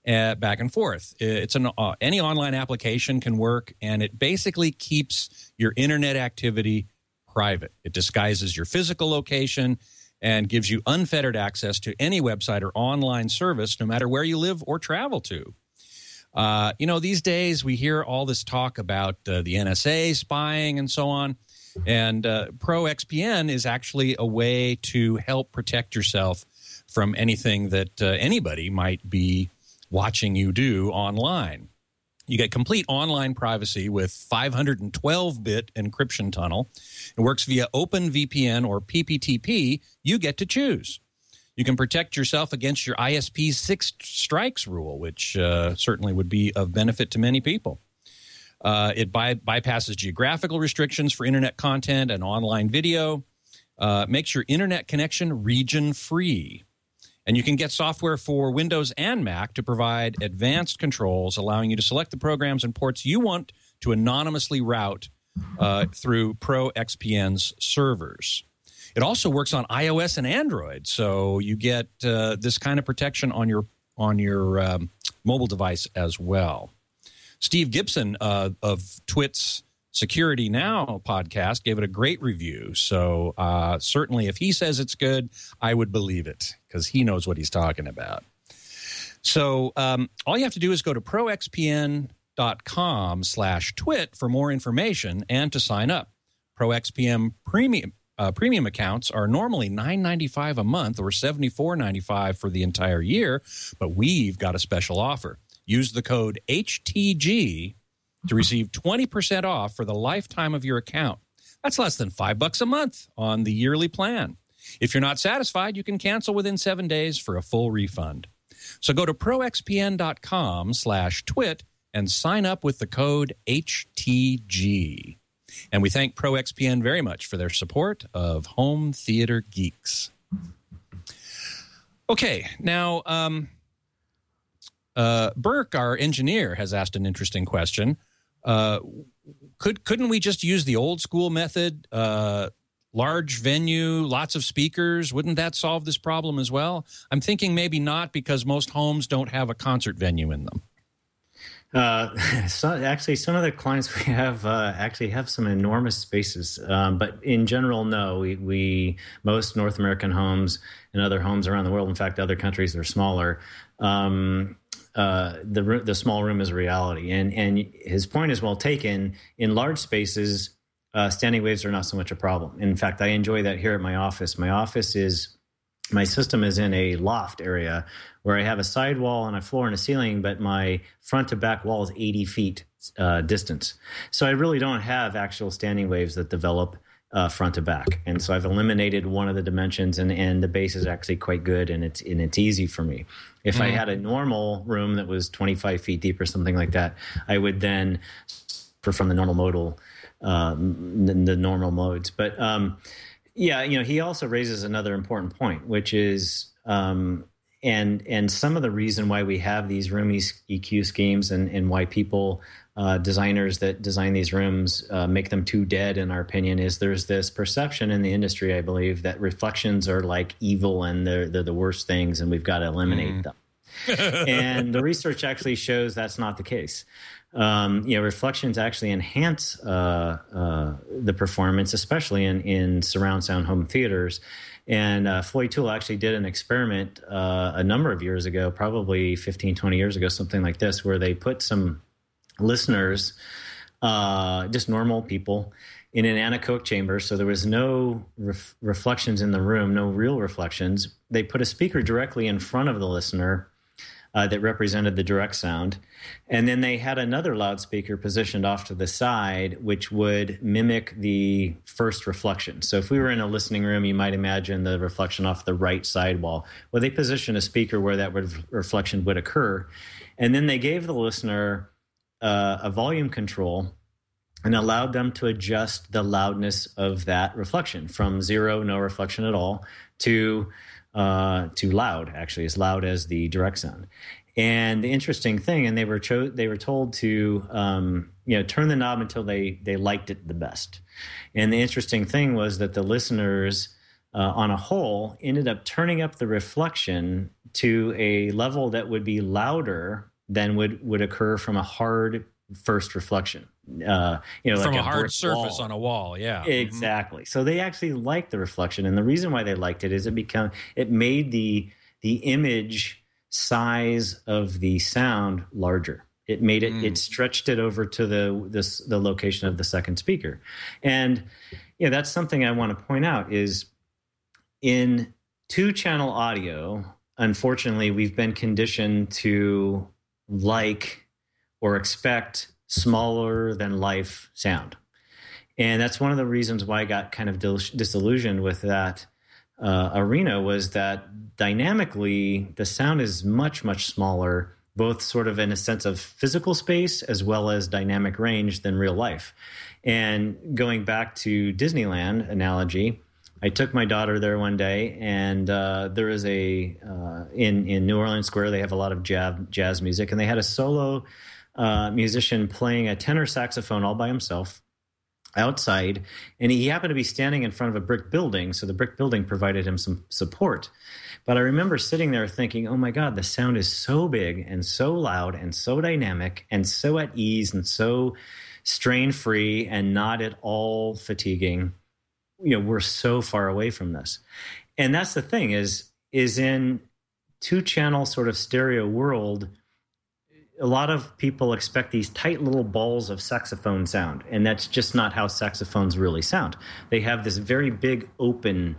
uh, back and forth. It's an uh, any online application can work, and it basically keeps your internet activity private. It disguises your physical location and gives you unfettered access to any website or online service, no matter where you live or travel to. Uh, you know, these days we hear all this talk about uh, the N S A spying and so on. And uh, ProXPN is actually a way to help protect yourself from anything that uh, anybody might be watching you do online. You get complete online privacy with five hundred twelve bit encryption tunnel. It works via OpenVPN or P P T P. You get to choose. You can protect yourself against your I S P's six strikes rule, which uh, certainly would be of benefit to many people. Uh, it by, bypasses geographical restrictions for internet content and online video, uh, makes your internet connection region-free. And you can get software for Windows and Mac to provide advanced controls, allowing you to select the programs and ports you want to anonymously route uh, through ProXPN's servers. It also works on iOS and Android, so you get uh, this kind of protection on your on your um, mobile device as well. Steve Gibson uh, of Twit's Security Now podcast gave it a great review. So uh, certainly if he says it's good, I would believe it because he knows what he's talking about. So um, all you have to do is go to proxpn.com slash twit for more information and to sign up. ProXPN Premium uh, premium accounts are normally nine ninety-five a month or seventy-four ninety-five for the entire year, but we've got a special offer. Use the code H T G to receive twenty percent off for the lifetime of your account. That's less than five bucks a month on the yearly plan. If you're not satisfied, you can cancel within seven days for a full refund. So go to proxpn.com slash twit and sign up with the code H T G. And we thank ProXPN very much for their support of Home Theater Geeks. Okay, now... Um, Uh, Burke, our engineer, has asked an interesting question. Uh, could, couldn't we just use the old school method, uh, large venue, lots of speakers? Wouldn't that solve this problem as well? I'm thinking maybe not because most homes don't have a concert venue in them. Uh, so actually, some of the clients we have uh, actually have some enormous spaces, um, but in general, no. We, we most North American homes and other homes around the world, in fact, other countries that are smaller, um, uh, the the small room is a reality. And and his point is well taken. In large spaces, uh, standing waves are not so much a problem. In fact, I enjoy that here at my office. My office is. My system is in a loft area where I have a sidewall and a floor and a ceiling, but my front to back wall is eighty feet uh, distance. So I really don't have actual standing waves that develop uh, front to back. And so I've eliminated one of the dimensions, and, and the base is actually quite good, and it's and it's easy for me. If mm-hmm. I had a normal room that was twenty-five feet deep or something like that, I would then for from the normal modal, um, the, the normal modes. But um, yeah, you know, he also raises another important point, which is, um, and and some of the reason why we have these room E Q schemes and, and why people, uh, designers that design these rooms uh, make them too dead, in our opinion, is there's this perception in the industry, I believe, that reflections are like evil and they're, they're the worst things and we've got to eliminate mm. them. And the research actually shows that's not the case. Um, you know, reflections actually enhance uh, uh, the performance, especially in, in surround sound home theaters. And uh, Floyd Toole actually did an experiment uh, a number of years ago, probably fifteen, twenty years ago, something like this, where they put some listeners, uh, just normal people, in an anechoic chamber. So there was no ref- reflections in the room, no real reflections. They put a speaker directly in front of the listener Uh, that represented the direct sound. And then they had another loudspeaker positioned off to the side, which would mimic the first reflection. So if we were in a listening room, you might imagine the reflection off the right side wall. Well, they positioned a speaker where that re- reflection would occur. And then they gave the listener uh, a volume control and allowed them to adjust the loudness of that reflection from zero, no reflection at all, to Uh, too loud, actually, as loud as the direct sound. And the interesting thing, and they were cho- they were told to um, you know turn the knob until they they liked it the best. And the interesting thing was that the listeners uh, on a whole, ended up turning up the reflection to a level that would be louder than would, would occur from a hard first reflection. Uh, you know, from like a, a hard surface wall. on a wall, yeah, exactly. Mm-hmm. So they actually liked the reflection, and the reason why they liked it is it become it made the the image size of the sound larger. It made it, mm. it stretched it over to the this the location of the second speaker. And you know, that's something I want to point out is in two-channel audio, unfortunately, we've been conditioned to like or expect smaller than life sound. And that's one of the reasons why I got kind of dis- disillusioned with that uh, arena was that dynamically the sound is much, much smaller, both sort of in a sense of physical space as well as dynamic range than real life. And going back to Disneyland analogy, I took my daughter there one day, and uh, there is a, uh, in, in New Orleans Square, they have a lot of jazz, jazz music, and they had a solo uh, musician playing a tenor saxophone all by himself outside, and he happened to be standing in front of a brick building, so the brick building provided him some support. But I remember sitting there thinking, oh my God, the sound is so big and so loud and so dynamic and so at ease and so strain-free and not at all fatiguing. You know, we're so far away from this. And that's the thing is, is in two-channel sort of stereo world, a lot of people expect these tight little balls of saxophone sound, and that's just not how saxophones really sound. They have this very big, open,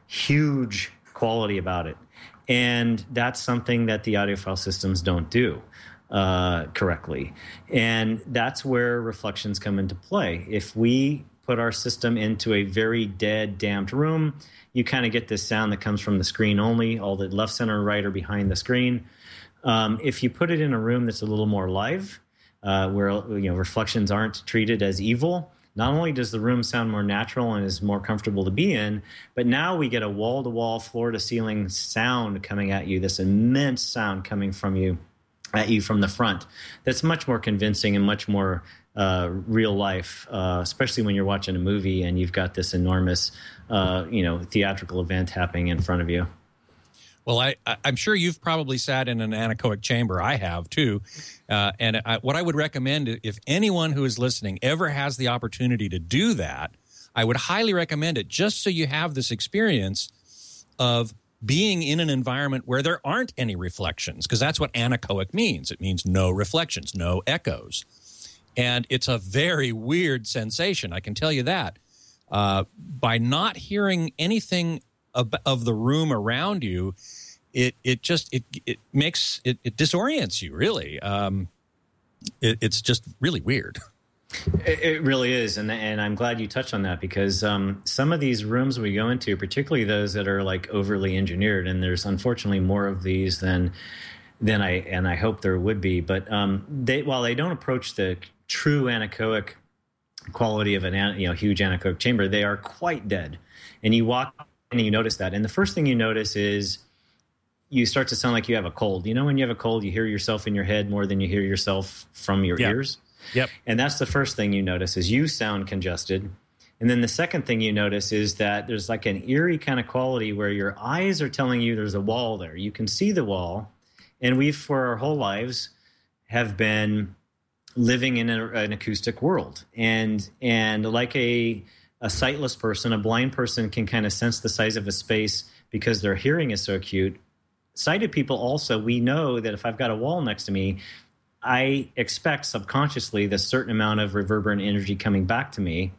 huge quality about it. And that's something that the audiophile systems don't do uh, correctly. And that's where reflections come into play. If we put our system into a very dead, damped room, you kind of get this sound that comes from the screen only, all the left, center, and right are behind the screen. Um, if you put it in a room that's a little more live, uh, where you know reflections aren't treated as evil, not only does the room sound more natural and is more comfortable to be in, but now we get a wall-to-wall, floor-to-ceiling sound coming at you, this immense sound coming from you, at you from the front. That's much more convincing and much more uh, real life, uh, especially when you're watching a movie and you've got this enormous, uh, you know, theatrical event happening in front of you. Well, I, I'm sure you've probably sat in an anechoic chamber. I have, too. Uh, and I, what I would recommend, if anyone who is listening ever has the opportunity to do that, I would highly recommend it just so you have this experience of being in an environment where there aren't any reflections, because that's what anechoic means. It means no reflections, no echoes. And it's a very weird sensation, I can tell you that. Uh, by not hearing anything of, of the room around you, it it just it it makes it, it disorients you, really. Um, it, it's just really weird. It, it really is, and and I'm glad you touched on that, because um, some of these rooms we go into, particularly those that are like overly engineered, and there's unfortunately more of these than than I and I hope there would be. But um, they while they don't approach the true anechoic quality of an you know huge anechoic chamber, they are quite dead, and you walk and you notice that. And the first thing you notice is you start to sound like you have a cold. You know, when you have a cold, you hear yourself in your head more than you hear yourself from your yep. ears. Yep. And that's the first thing you notice is you sound congested. And then the second thing you notice is that there's like an eerie kind of quality where your eyes are telling you there's a wall there. You can see the wall. And we, for our whole lives, have been living in a, an acoustic world. And and like a a sightless person, a blind person can kind of sense the size of a space because their hearing is so acute. Sighted people also, we know that if I've got a wall next to me, I expect subconsciously this certain amount of reverberant energy coming back to me.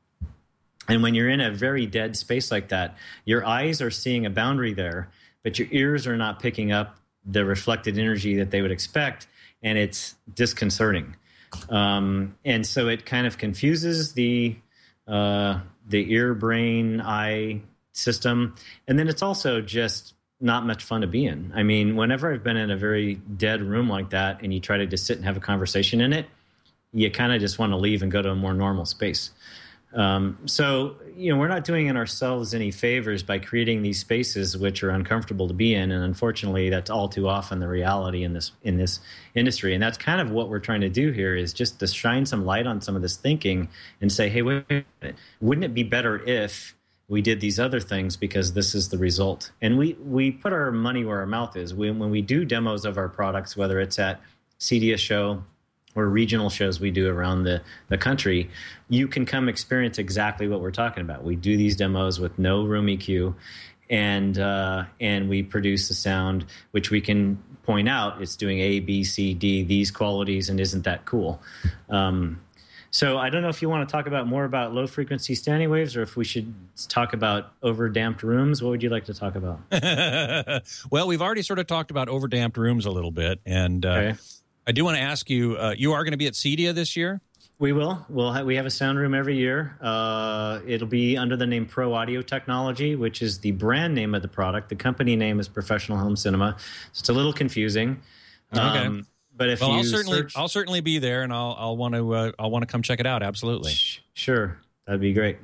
And when you're in a very dead space like that, your eyes are seeing a boundary there, but your ears are not picking up the reflected energy that they would expect, and it's disconcerting. Um, and so it kind of confuses the uh, the ear, brain, eye system. And then it's also just not much fun to be in. I mean, whenever I've been in a very dead room like that and you try to just sit and have a conversation in it, you kind of just want to leave and go to a more normal space. Um, so, you know, we're not doing ourselves any favors by creating these spaces which are uncomfortable to be in. And unfortunately, that's all too often the reality in this in this industry. And that's kind of what we're trying to do here is just to shine some light on some of this thinking and say, hey, wait a minute, wouldn't it be better if We did these other things because this is the result. And we, we put our money where our mouth is. We, when we do demos of our products, whether it's at C D S Show or regional shows we do around the, the country, you can come experience exactly what we're talking about. We do these demos with no room E Q, and uh, and we produce the sound, which we can point out it's doing A, B, C, D, these qualities, and isn't that cool? Um, so I don't know if you want to talk about more about low frequency standing waves, or if we should talk about over damped rooms. What would you like to talk about? Well, we've already sort of talked about over damped rooms a little bit, and uh, okay. I do want to ask you, uh, you are going to be at CEDIA this year? We will. We'll ha- we have a sound room every year. Uh, it'll be under the name Pro Audio Technology, which is the brand name of the product. The company name is Professional Home Cinema. So it's a little confusing. Okay. Um, but if well, you I'll certainly search... I'll certainly be there, and I'll I'll want to uh, I'll want to come check it out. Absolutely. Sure, that'd be great.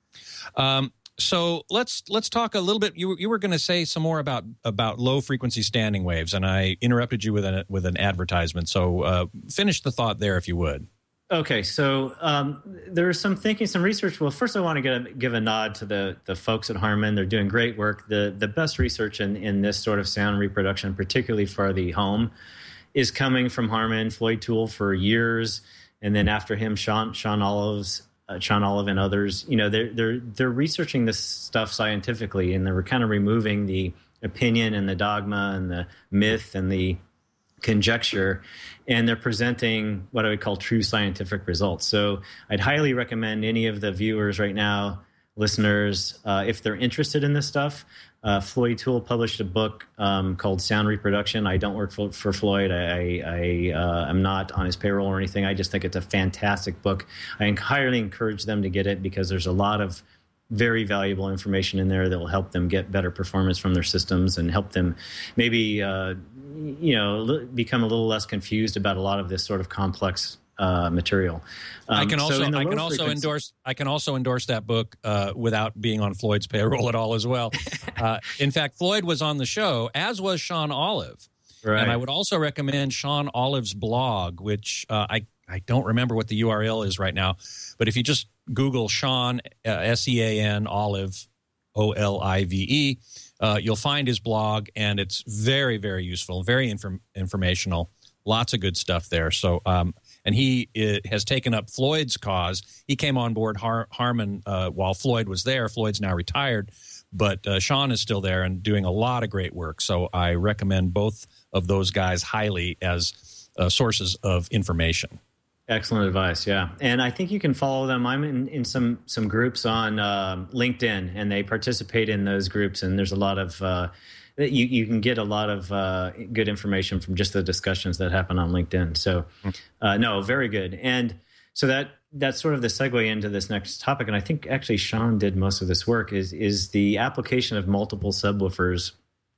Um, so let's let's talk a little bit. You you were going to say some more about about low frequency standing waves, and I interrupted you with an with an advertisement. So uh, finish the thought there, if you would. Okay, so um, there's some thinking, some research. Well, first I want to give a, give a nod to the the folks at Harman. They're doing great work. The the best research in, in this sort of sound reproduction, particularly for the home, is coming from Harman. Floyd Toole for years, and then after him, Sean Sean Olives, uh, Sean Olive, and others. You know, they're they're they're researching this stuff scientifically, and they're kind of removing the opinion and the dogma and the myth and the conjecture, and they're presenting what I would call true scientific results. So I'd highly recommend any of the viewers right now, listeners, uh, if they're interested in this stuff. Uh, Floyd Toole published a book um, called Sound Reproduction. I don't work for, for Floyd. I, I uh, am not on his payroll or anything. I just think it's a fantastic book. I highly encourage them to get it because there's a lot of very valuable information in there that will help them get better performance from their systems and help them maybe, uh, you know, become a little less confused about a lot of this sort of complex uh, material. Um, I can also, so I can also endorse, I can also endorse that book uh, without being on Floyd's payroll at all as well. uh, in fact, Floyd was on the show, as was Sean Olive. Right. And I would also recommend Sean Olive's blog, which uh, I, I don't remember what the U R L is right now, but if you just Google Sean, uh, S E A N, Olive, O L I V E, uh, you'll find his blog, and it's very, very useful, very inform- informational, lots of good stuff there. So, um, and he uh, has taken up Floyd's cause. He came on board Har- Harman uh, while Floyd was there. Floyd's now retired, but uh, Sean is still there and doing a lot of great work. So I recommend both of those guys highly as uh, sources of information. Excellent advice, yeah. And I think you can follow them. I'm in, in some some groups on uh, LinkedIn, and they participate in those groups, and there's a lot of uh, you, you can get a lot of uh, good information from just the discussions that happen on LinkedIn. So, uh, no, very good. And so that that's sort of the segue into this next topic, and I think actually Sean did most of this work, is is the application of multiple subwoofers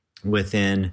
within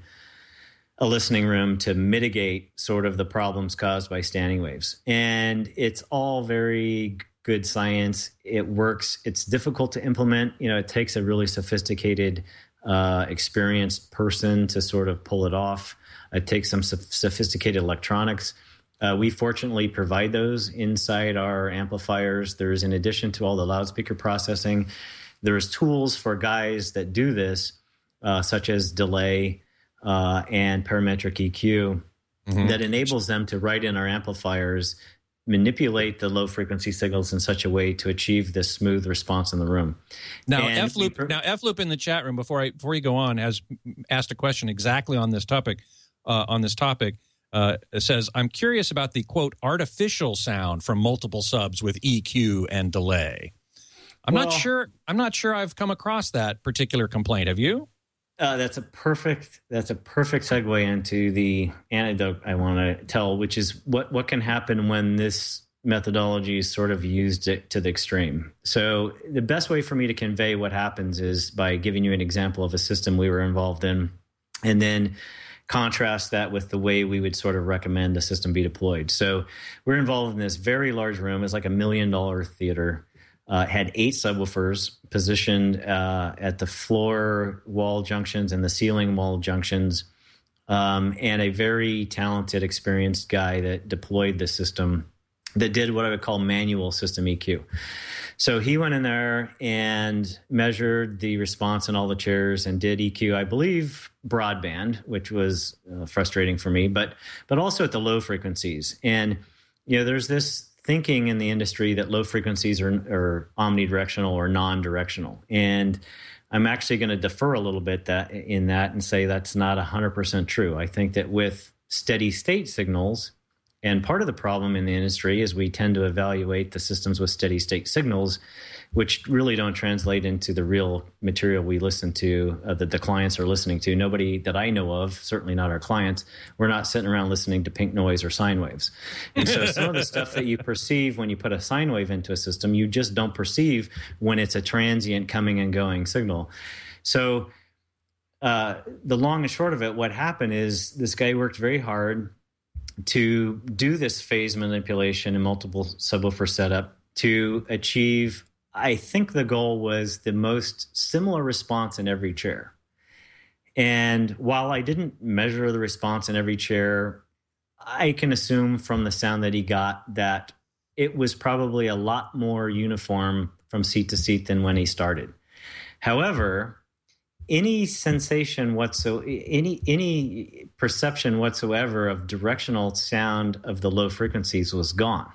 a listening room to mitigate sort of the problems caused by standing waves. And it's all very good science. It works. It's difficult to implement. You know, it takes a really sophisticated, uh, experienced person to sort of pull it off. It takes some sophisticated electronics. Uh, we fortunately provide those inside our amplifiers. There's, in addition to all the loudspeaker processing, there's tools for guys that do this, uh, such as delay, Uh, and parametric E Q, mm-hmm. that enables them to write in our amplifiers, manipulate the low frequency signals in such a way to achieve this smooth response in the room. Now, and F-Loop, per- now F-Loop in the chat room, before I before you go on, has asked a question exactly on this topic. Uh, on this topic, uh, it says, "I'm curious about the quote artificial sound from multiple subs with E Q and delay." I'm well, not sure. I'm not sure I've come across that particular complaint. Have you? Uh, that's a perfect. That's a perfect segue into the anecdote I want to tell, which is what what can happen when this methodology is sort of used to the extreme. So the best way for me to convey what happens is by giving you an example of a system we were involved in, and then contrast that with the way we would sort of recommend the system be deployed. So we're involved in this very large room. It's like a million dollar theater. Uh, had eight subwoofers positioned uh, at the floor wall junctions and the ceiling wall junctions, um, and a very talented, experienced guy that deployed the system that did what I would call manual system E Q. So he went in there and measured the response in all the chairs and did E Q, I believe, broadband, which was uh, frustrating for me, but but also at the low frequencies. And, you know, there's this thinking in the industry that low frequencies are, are omnidirectional or non-directional. And I'm actually going to defer a little bit that in that and say that's not one hundred percent true. I think that with steady state signals, and part of the problem in the industry is we tend to evaluate the systems with steady state signals, which really don't translate into the real material we listen to, uh, that the clients are listening to. Nobody that I know of, certainly not our clients, we're not sitting around listening to pink noise or sine waves. And so some of the stuff that you perceive when you put a sine wave into a system, you just don't perceive when it's a transient coming and going signal. So uh, the long and short of it, what happened is this guy worked very hard to do this phase manipulation and multiple subwoofer setup to achieve, I think the goal was the most similar response in every chair. And while I didn't measure the response in every chair, I can assume from the sound that he got that it was probably a lot more uniform from seat to seat than when he started. However, any sensation whatsoever, any any perception whatsoever of directional sound of the low frequencies was gone.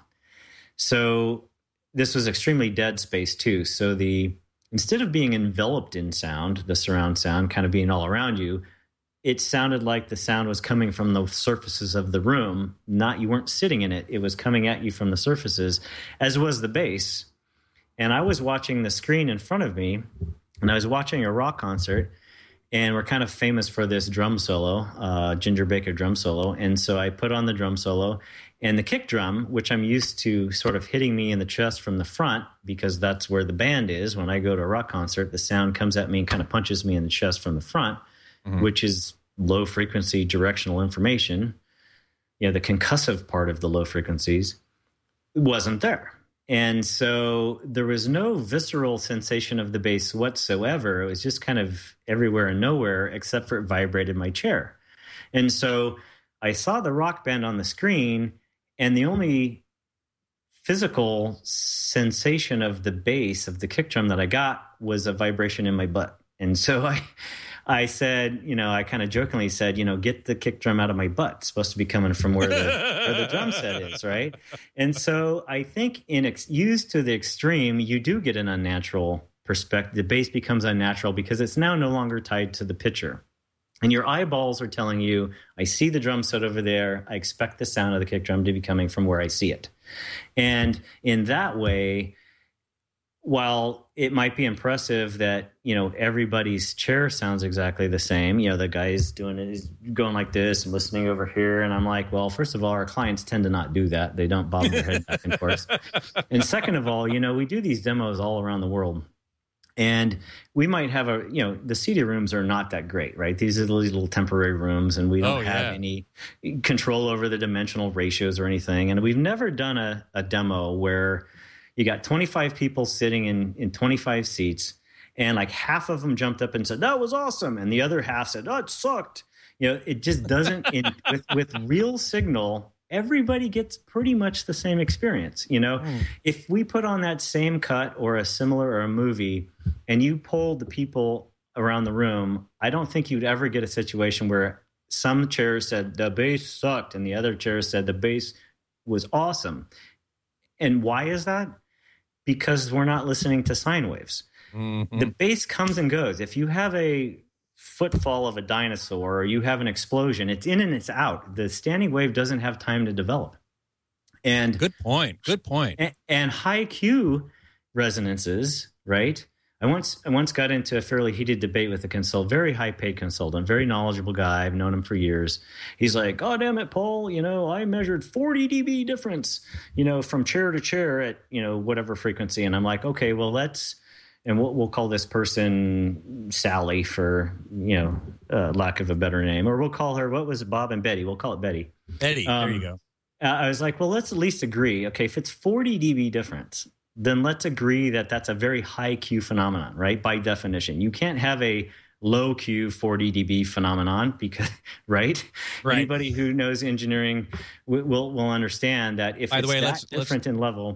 So this was extremely dead space too. So the instead of being enveloped in sound, the surround sound kind of being all around you, it sounded like the sound was coming from the surfaces of the room. Not you weren't sitting in it; it was coming at you from the surfaces, as was the bass. And I was watching the screen in front of me. And I was watching a rock concert, and we're kind of famous for this drum solo, uh, Ginger Baker drum solo. And so I put on the drum solo, and the kick drum, which I'm used to sort of hitting me in the chest from the front, because that's where the band is. When I go to a rock concert, the sound comes at me and kind of punches me in the chest from the front, mm-hmm. which is low frequency directional information. You know, the concussive part of the low frequencies wasn't there. And so there was no visceral sensation of the bass whatsoever. It was just kind of everywhere and nowhere, except for it vibrated my chair. And so I saw the rock band on the screen, and the only physical sensation of the bass, of the kick drum that I got, was a vibration in my butt. And so I... I said, you know, I kind of jokingly said, you know, get the kick drum out of my butt. It's supposed to be coming from where the, where the drum set is, right? And so I think in ex- used to the extreme, you do get an unnatural perspective. The bass becomes unnatural because it's now no longer tied to the pitcher. And your eyeballs are telling you, I see the drum set over there. I expect the sound of the kick drum to be coming from where I see it. And in that way, while it might be impressive that, you know, everybody's chair sounds exactly the same, you know, the guy's doing it, he's going like this and listening over here. And I'm like, well, first of all, our clients tend to not do that. They don't bob their head back and forth. And second of all, you know, we do these demos all around the world. And we might have a, you know, the C D rooms are not that great, right? These are these little temporary rooms, and we don't oh, have yeah. any control over the dimensional ratios or anything. And we've never done a, a demo where you got twenty-five people sitting in, in twenty-five seats, and like half of them jumped up and said, that was awesome. And the other half said, oh, it sucked. You know, it just doesn't, in, with, with real signal, everybody gets pretty much the same experience. You know, mm. if we put on that same cut or a similar or a movie and you polled the people around the room, I don't think you'd ever get a situation where some chairs said the bass sucked and the other chairs said the bass was awesome. And why is that? Because we're not listening to sine waves. Mm-hmm. The bass comes and goes. If you have a footfall of a dinosaur or you have an explosion, it's in and it's out. The standing wave doesn't have time to develop. And good point. Good point. And, and high Q resonances, right? I once I once got into a fairly heated debate with a consult, very high paid consultant, very knowledgeable guy. I've known him for years. He's like, "Oh, damn it, Paul! You know, I measured forty decibel difference, you know, from chair to chair at you know whatever frequency." And I'm like, "Okay, well, let's." And we'll, we'll call this person Sally for, you know, uh, lack of a better name. Or we'll call her, what was it, Bob and Betty? We'll call it Betty. Betty, um, there you go. I was like, well, let's at least agree. Okay, if it's forty decibel difference, then let's agree that that's a very high Q phenomenon, right? By definition. You can't have a low Q forty decibel phenomenon because, right? right? Anybody who knows engineering will, will, will understand that if By it's the way, that let's, different let's... in level...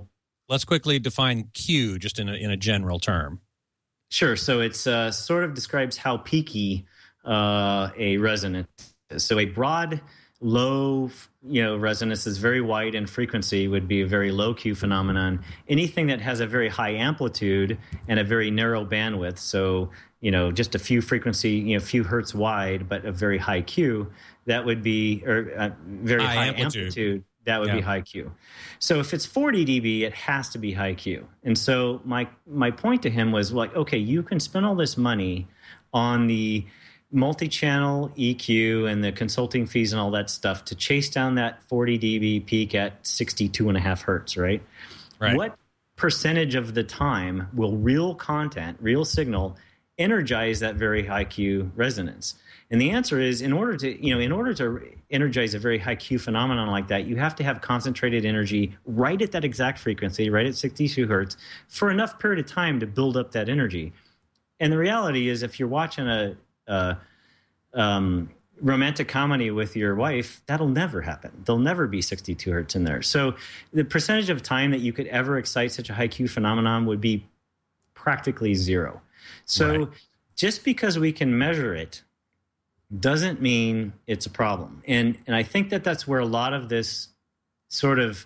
let's quickly define Q just in a, in a general term. Sure. So it's uh, sort of describes how peaky uh, a resonance is. So a broad, low, you know, resonance is very wide, and frequency would be a very low Q phenomenon. Anything that has a very high amplitude and a very narrow bandwidth, so you know, just a few frequency, you know, a few hertz wide, but a very high Q, that would be, or uh, very high, high amplitude. amplitude. That would yeah. be high Q. So if it's forty decibels, it has to be high Q. And so my my point to him was like, okay, you can spend all this money on the multi-channel E Q and the consulting fees and all that stuff to chase down that forty decibel peak at sixty-two and a half hertz, right? Right. What percentage of the time will real content, real signal, energize that very high Q resonance? And the answer is, in order to, you know, in order to energize a very high Q phenomenon like that, you have to have concentrated energy right at that exact frequency, right at sixty-two hertz, for enough period of time to build up that energy. And the reality is, if you're watching a, a um, romantic comedy with your wife, that'll never happen. There'll never be sixty-two hertz in there. So the percentage of time that you could ever excite such a high Q phenomenon would be practically zero. So right. just because we can measure it doesn't mean it's a problem. And and I think that that's where a lot of this sort of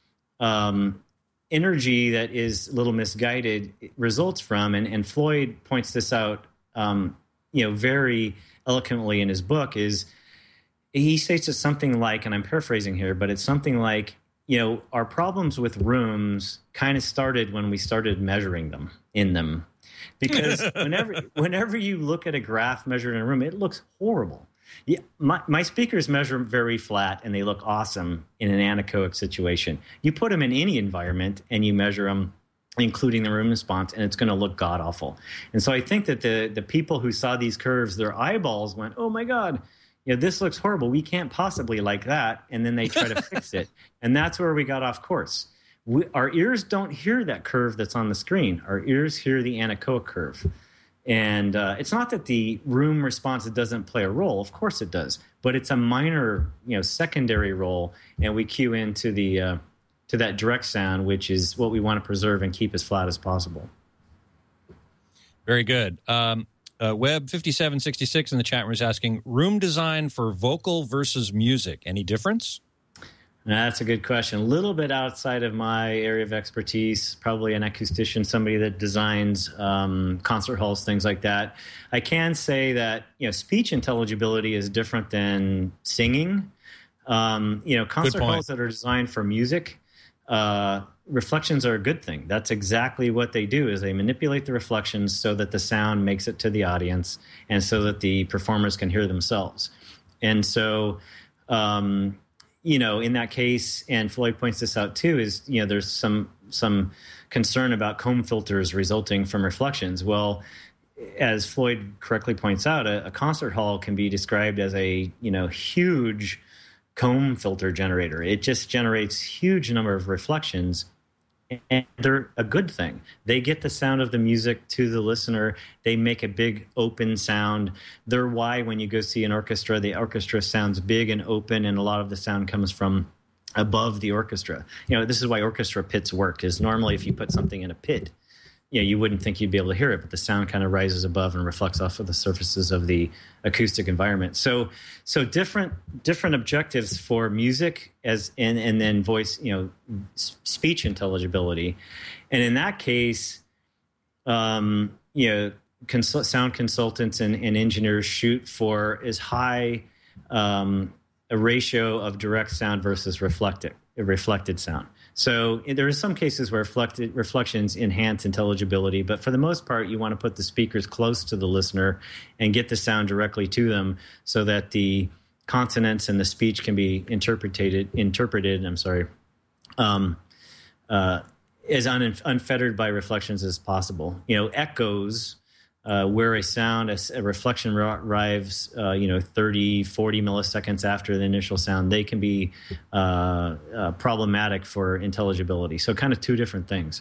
um, energy that is a little misguided results from. And, and Floyd points this out, um, you know, very eloquently in his book. Is he states it's something like, and I'm paraphrasing here, but it's something like, you know, our problems with rooms kind of started when we started measuring them in them. Because whenever whenever you look at a graph measured in a room, it looks horrible. Yeah, my, my speakers measure very flat, and they look awesome in an anechoic situation. You put them in any environment, and you measure them, including the room response, and it's going to look god-awful. And so I think that the the people who saw these curves, their eyeballs went, oh, my God, you know, this looks horrible. We can't possibly like that. And then they try to fix it. And that's where we got off course. We, our ears don't hear that curve that's on the screen. Our ears hear the anechoic curve. And uh, it's not that the room response doesn't play a role. Of course it does. But it's a minor, you know, secondary role. And we cue into the uh, to that direct sound, which is what we want to preserve and keep as flat as possible. Very good. Um, uh, Web fifty-seven sixty-six in the chat room is asking, room design for vocal versus music. Any difference? That's a good question. A little bit outside of my area of expertise, probably an acoustician, somebody that designs um, concert halls, things like that. I can say that, you know, speech intelligibility is different than singing. Um, you know, concert halls that are designed for music, uh, reflections are a good thing. That's exactly what they do, is they manipulate the reflections so that the sound makes it to the audience and so that the performers can hear themselves. And so, um, you know, in that case, and Floyd points this out too, is, you know, there's some some concern about comb filters resulting from reflections. Well, as Floyd correctly points out, a, a concert hall can be described as a, you know, huge comb filter generator. It just generates huge number of reflections, and they're a good thing. They get the sound of the music to the listener. They make a big open sound. They're why when you go see an orchestra, the orchestra sounds big and open, and a lot of the sound comes from above the orchestra. You know, this is why orchestra pits work, is normally if you put something in a pit, you know, you wouldn't think you'd be able to hear it, but the sound kind of rises above and reflects off of the surfaces of the acoustic environment. So, so different different objectives for music as and and then voice, you know, s- speech intelligibility, and in that case, um, you know, cons- sound consultants and, and engineers shoot for as high um, a ratio of direct sound versus reflected reflected sound. So there are some cases where reflected, reflections enhance intelligibility, but for the most part, you want to put the speakers close to the listener and get the sound directly to them so that the consonants and the speech can be interpreted, interpreted, I'm sorry, um, uh, as un- unfettered by reflections as possible. You know, echoes, uh, where a sound, a, a reflection arrives, uh, you know, thirty, forty milliseconds after the initial sound, they can be uh, uh, problematic for intelligibility. So kind of two different things.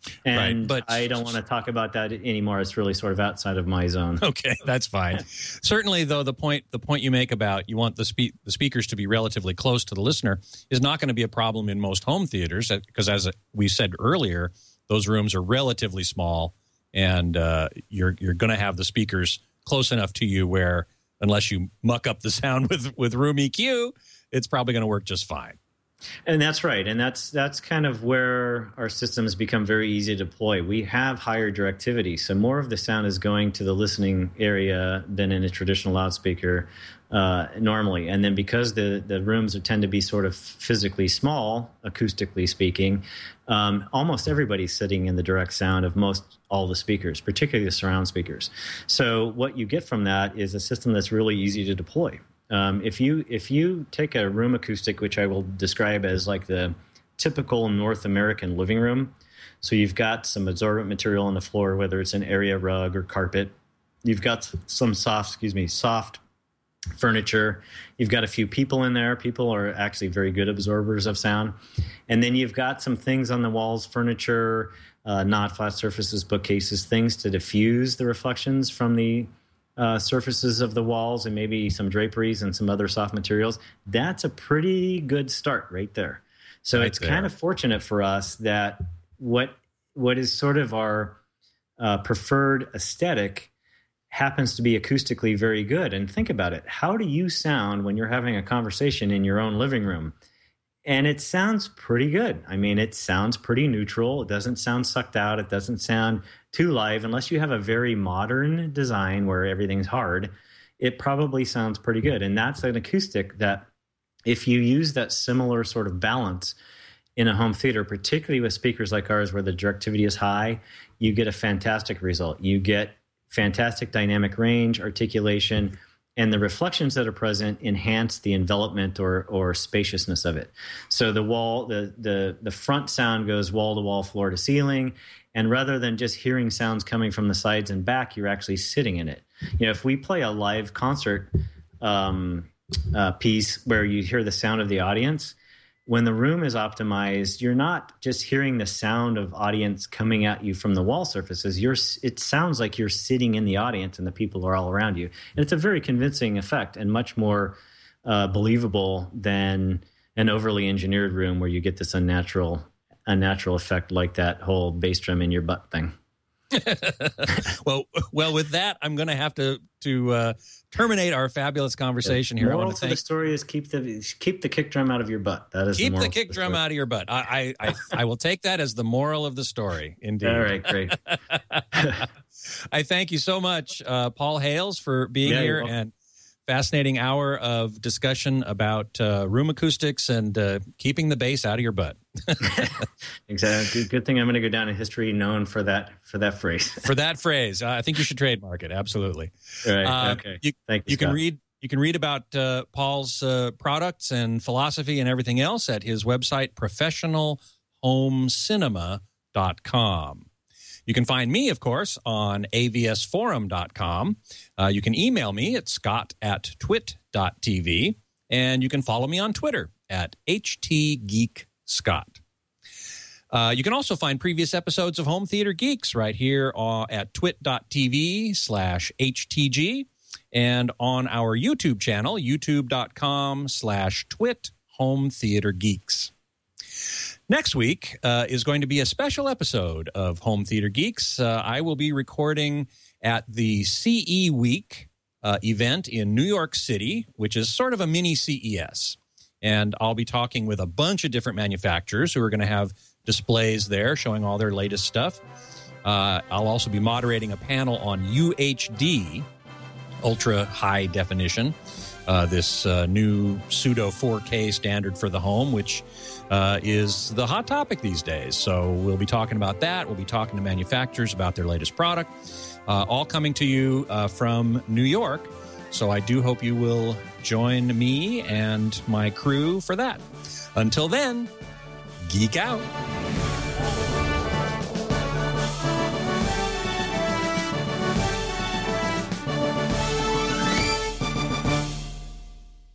And right, but I don't want to talk about that anymore. It's really sort of outside of my zone. Okay, that's fine. Certainly, though, the point the point you make about you want the spe- the speakers to be relatively close to the listener is not going to be a problem in most home theaters because, as we said earlier, those rooms are relatively small, and uh, you're you're going to have the speakers close enough to you where, unless you muck up the sound with with room E Q, it's probably going to work just fine. And that's right. And that's that's kind of where our systems become very easy to deploy. We have higher directivity, so more of the sound is going to the listening area than in a traditional loudspeaker uh, normally. And then because the, the rooms are, tend to be sort of physically small, acoustically speaking, um, almost everybody's sitting in the direct sound of most all the speakers, particularly the surround speakers. So what you get from that is a system that's really easy to deploy. Um, if you if you take a room acoustic, which I will describe as like the typical North American living room, so you've got some absorbent material on the floor, whether it's an area rug or carpet. You've got some soft, excuse me, soft furniture. You've got a few people in there. People are actually very good absorbers of sound. And then you've got some things on the walls, furniture, uh, not flat surfaces, bookcases, things to diffuse the reflections from the Uh, surfaces of the walls and maybe some draperies and some other soft materials. That's a pretty good start right there. So right it's there. kind of fortunate for us that what what is sort of our uh, preferred aesthetic happens to be acoustically very good. And think about it. How do you sound when you're having a conversation in your own living room? And it sounds pretty good. I mean, it sounds pretty neutral. It doesn't sound sucked out. It doesn't sound too live. Unless you have a very modern design where everything's hard, it probably sounds pretty good. And that's an acoustic that if you use that similar sort of balance in a home theater, particularly with speakers like ours where the directivity is high, you get a fantastic result. You get fantastic dynamic range, articulation, and the reflections that are present enhance the envelopment or or spaciousness of it. So the wall, the the the front sound goes wall to wall, floor to ceiling, and rather than just hearing sounds coming from the sides and back, you're actually sitting in it. You know, if we play a live concert um, uh, piece where you hear the sound of the audience, when the room is optimized, you're not just hearing the sound of audience coming at you from the wall surfaces. You're, it sounds like you're sitting in the audience and the people are all around you. And it's a very convincing effect and much more uh, believable than an overly engineered room where you get this unnatural, unnatural effect like that whole bass drum in your butt thing. well, well, with that, I'm going to have to to uh, terminate our fabulous conversation here. The moral I want to thank the story is keep the keep the kick drum out of your butt. That is keep the, the kick the drum out of your butt. I, I I I will take that as the moral of the story. Indeed. All right, great. I thank you so much, uh, Paul Hales, for being Yeah, here you're welcome. and fascinating hour of discussion about uh, room acoustics and uh, keeping the bass out of your butt. Exactly. Good, good thing I'm going to go down in history known for that for that phrase. For that phrase, uh, I think you should trademark it. Absolutely. All right. Uh, okay. You, Thank you. you can Scott. read you can read about uh, Paul's uh, products and philosophy and everything else at his website, professional home cinema dot com. You can find me, of course, on a v s forum dot com. Uh, you can email me at scott at twit dot t v, and you can follow me on Twitter at htgeekscott. Uh, you can also find previous episodes of Home Theater Geeks right here uh, at twit dot t v slash h t g and on our YouTube channel, youtube dot com slash twit home theater geeks. Next week uh, is going to be a special episode of Home Theater Geeks. Uh, I will be recording at the C E Week uh, event in New York City, which is sort of a mini C E S. And I'll be talking with a bunch of different manufacturers who are going to have displays there showing all their latest stuff. Uh, I'll also be moderating a panel on U H D, ultra high definition, uh, this uh, new pseudo four K standard for the home, which uh, is the hot topic these days. So we'll be talking about that. We'll be talking to manufacturers about their latest product, uh, all coming to you uh, from New York. So I do hope you will join me and my crew for that. Until then, geek out.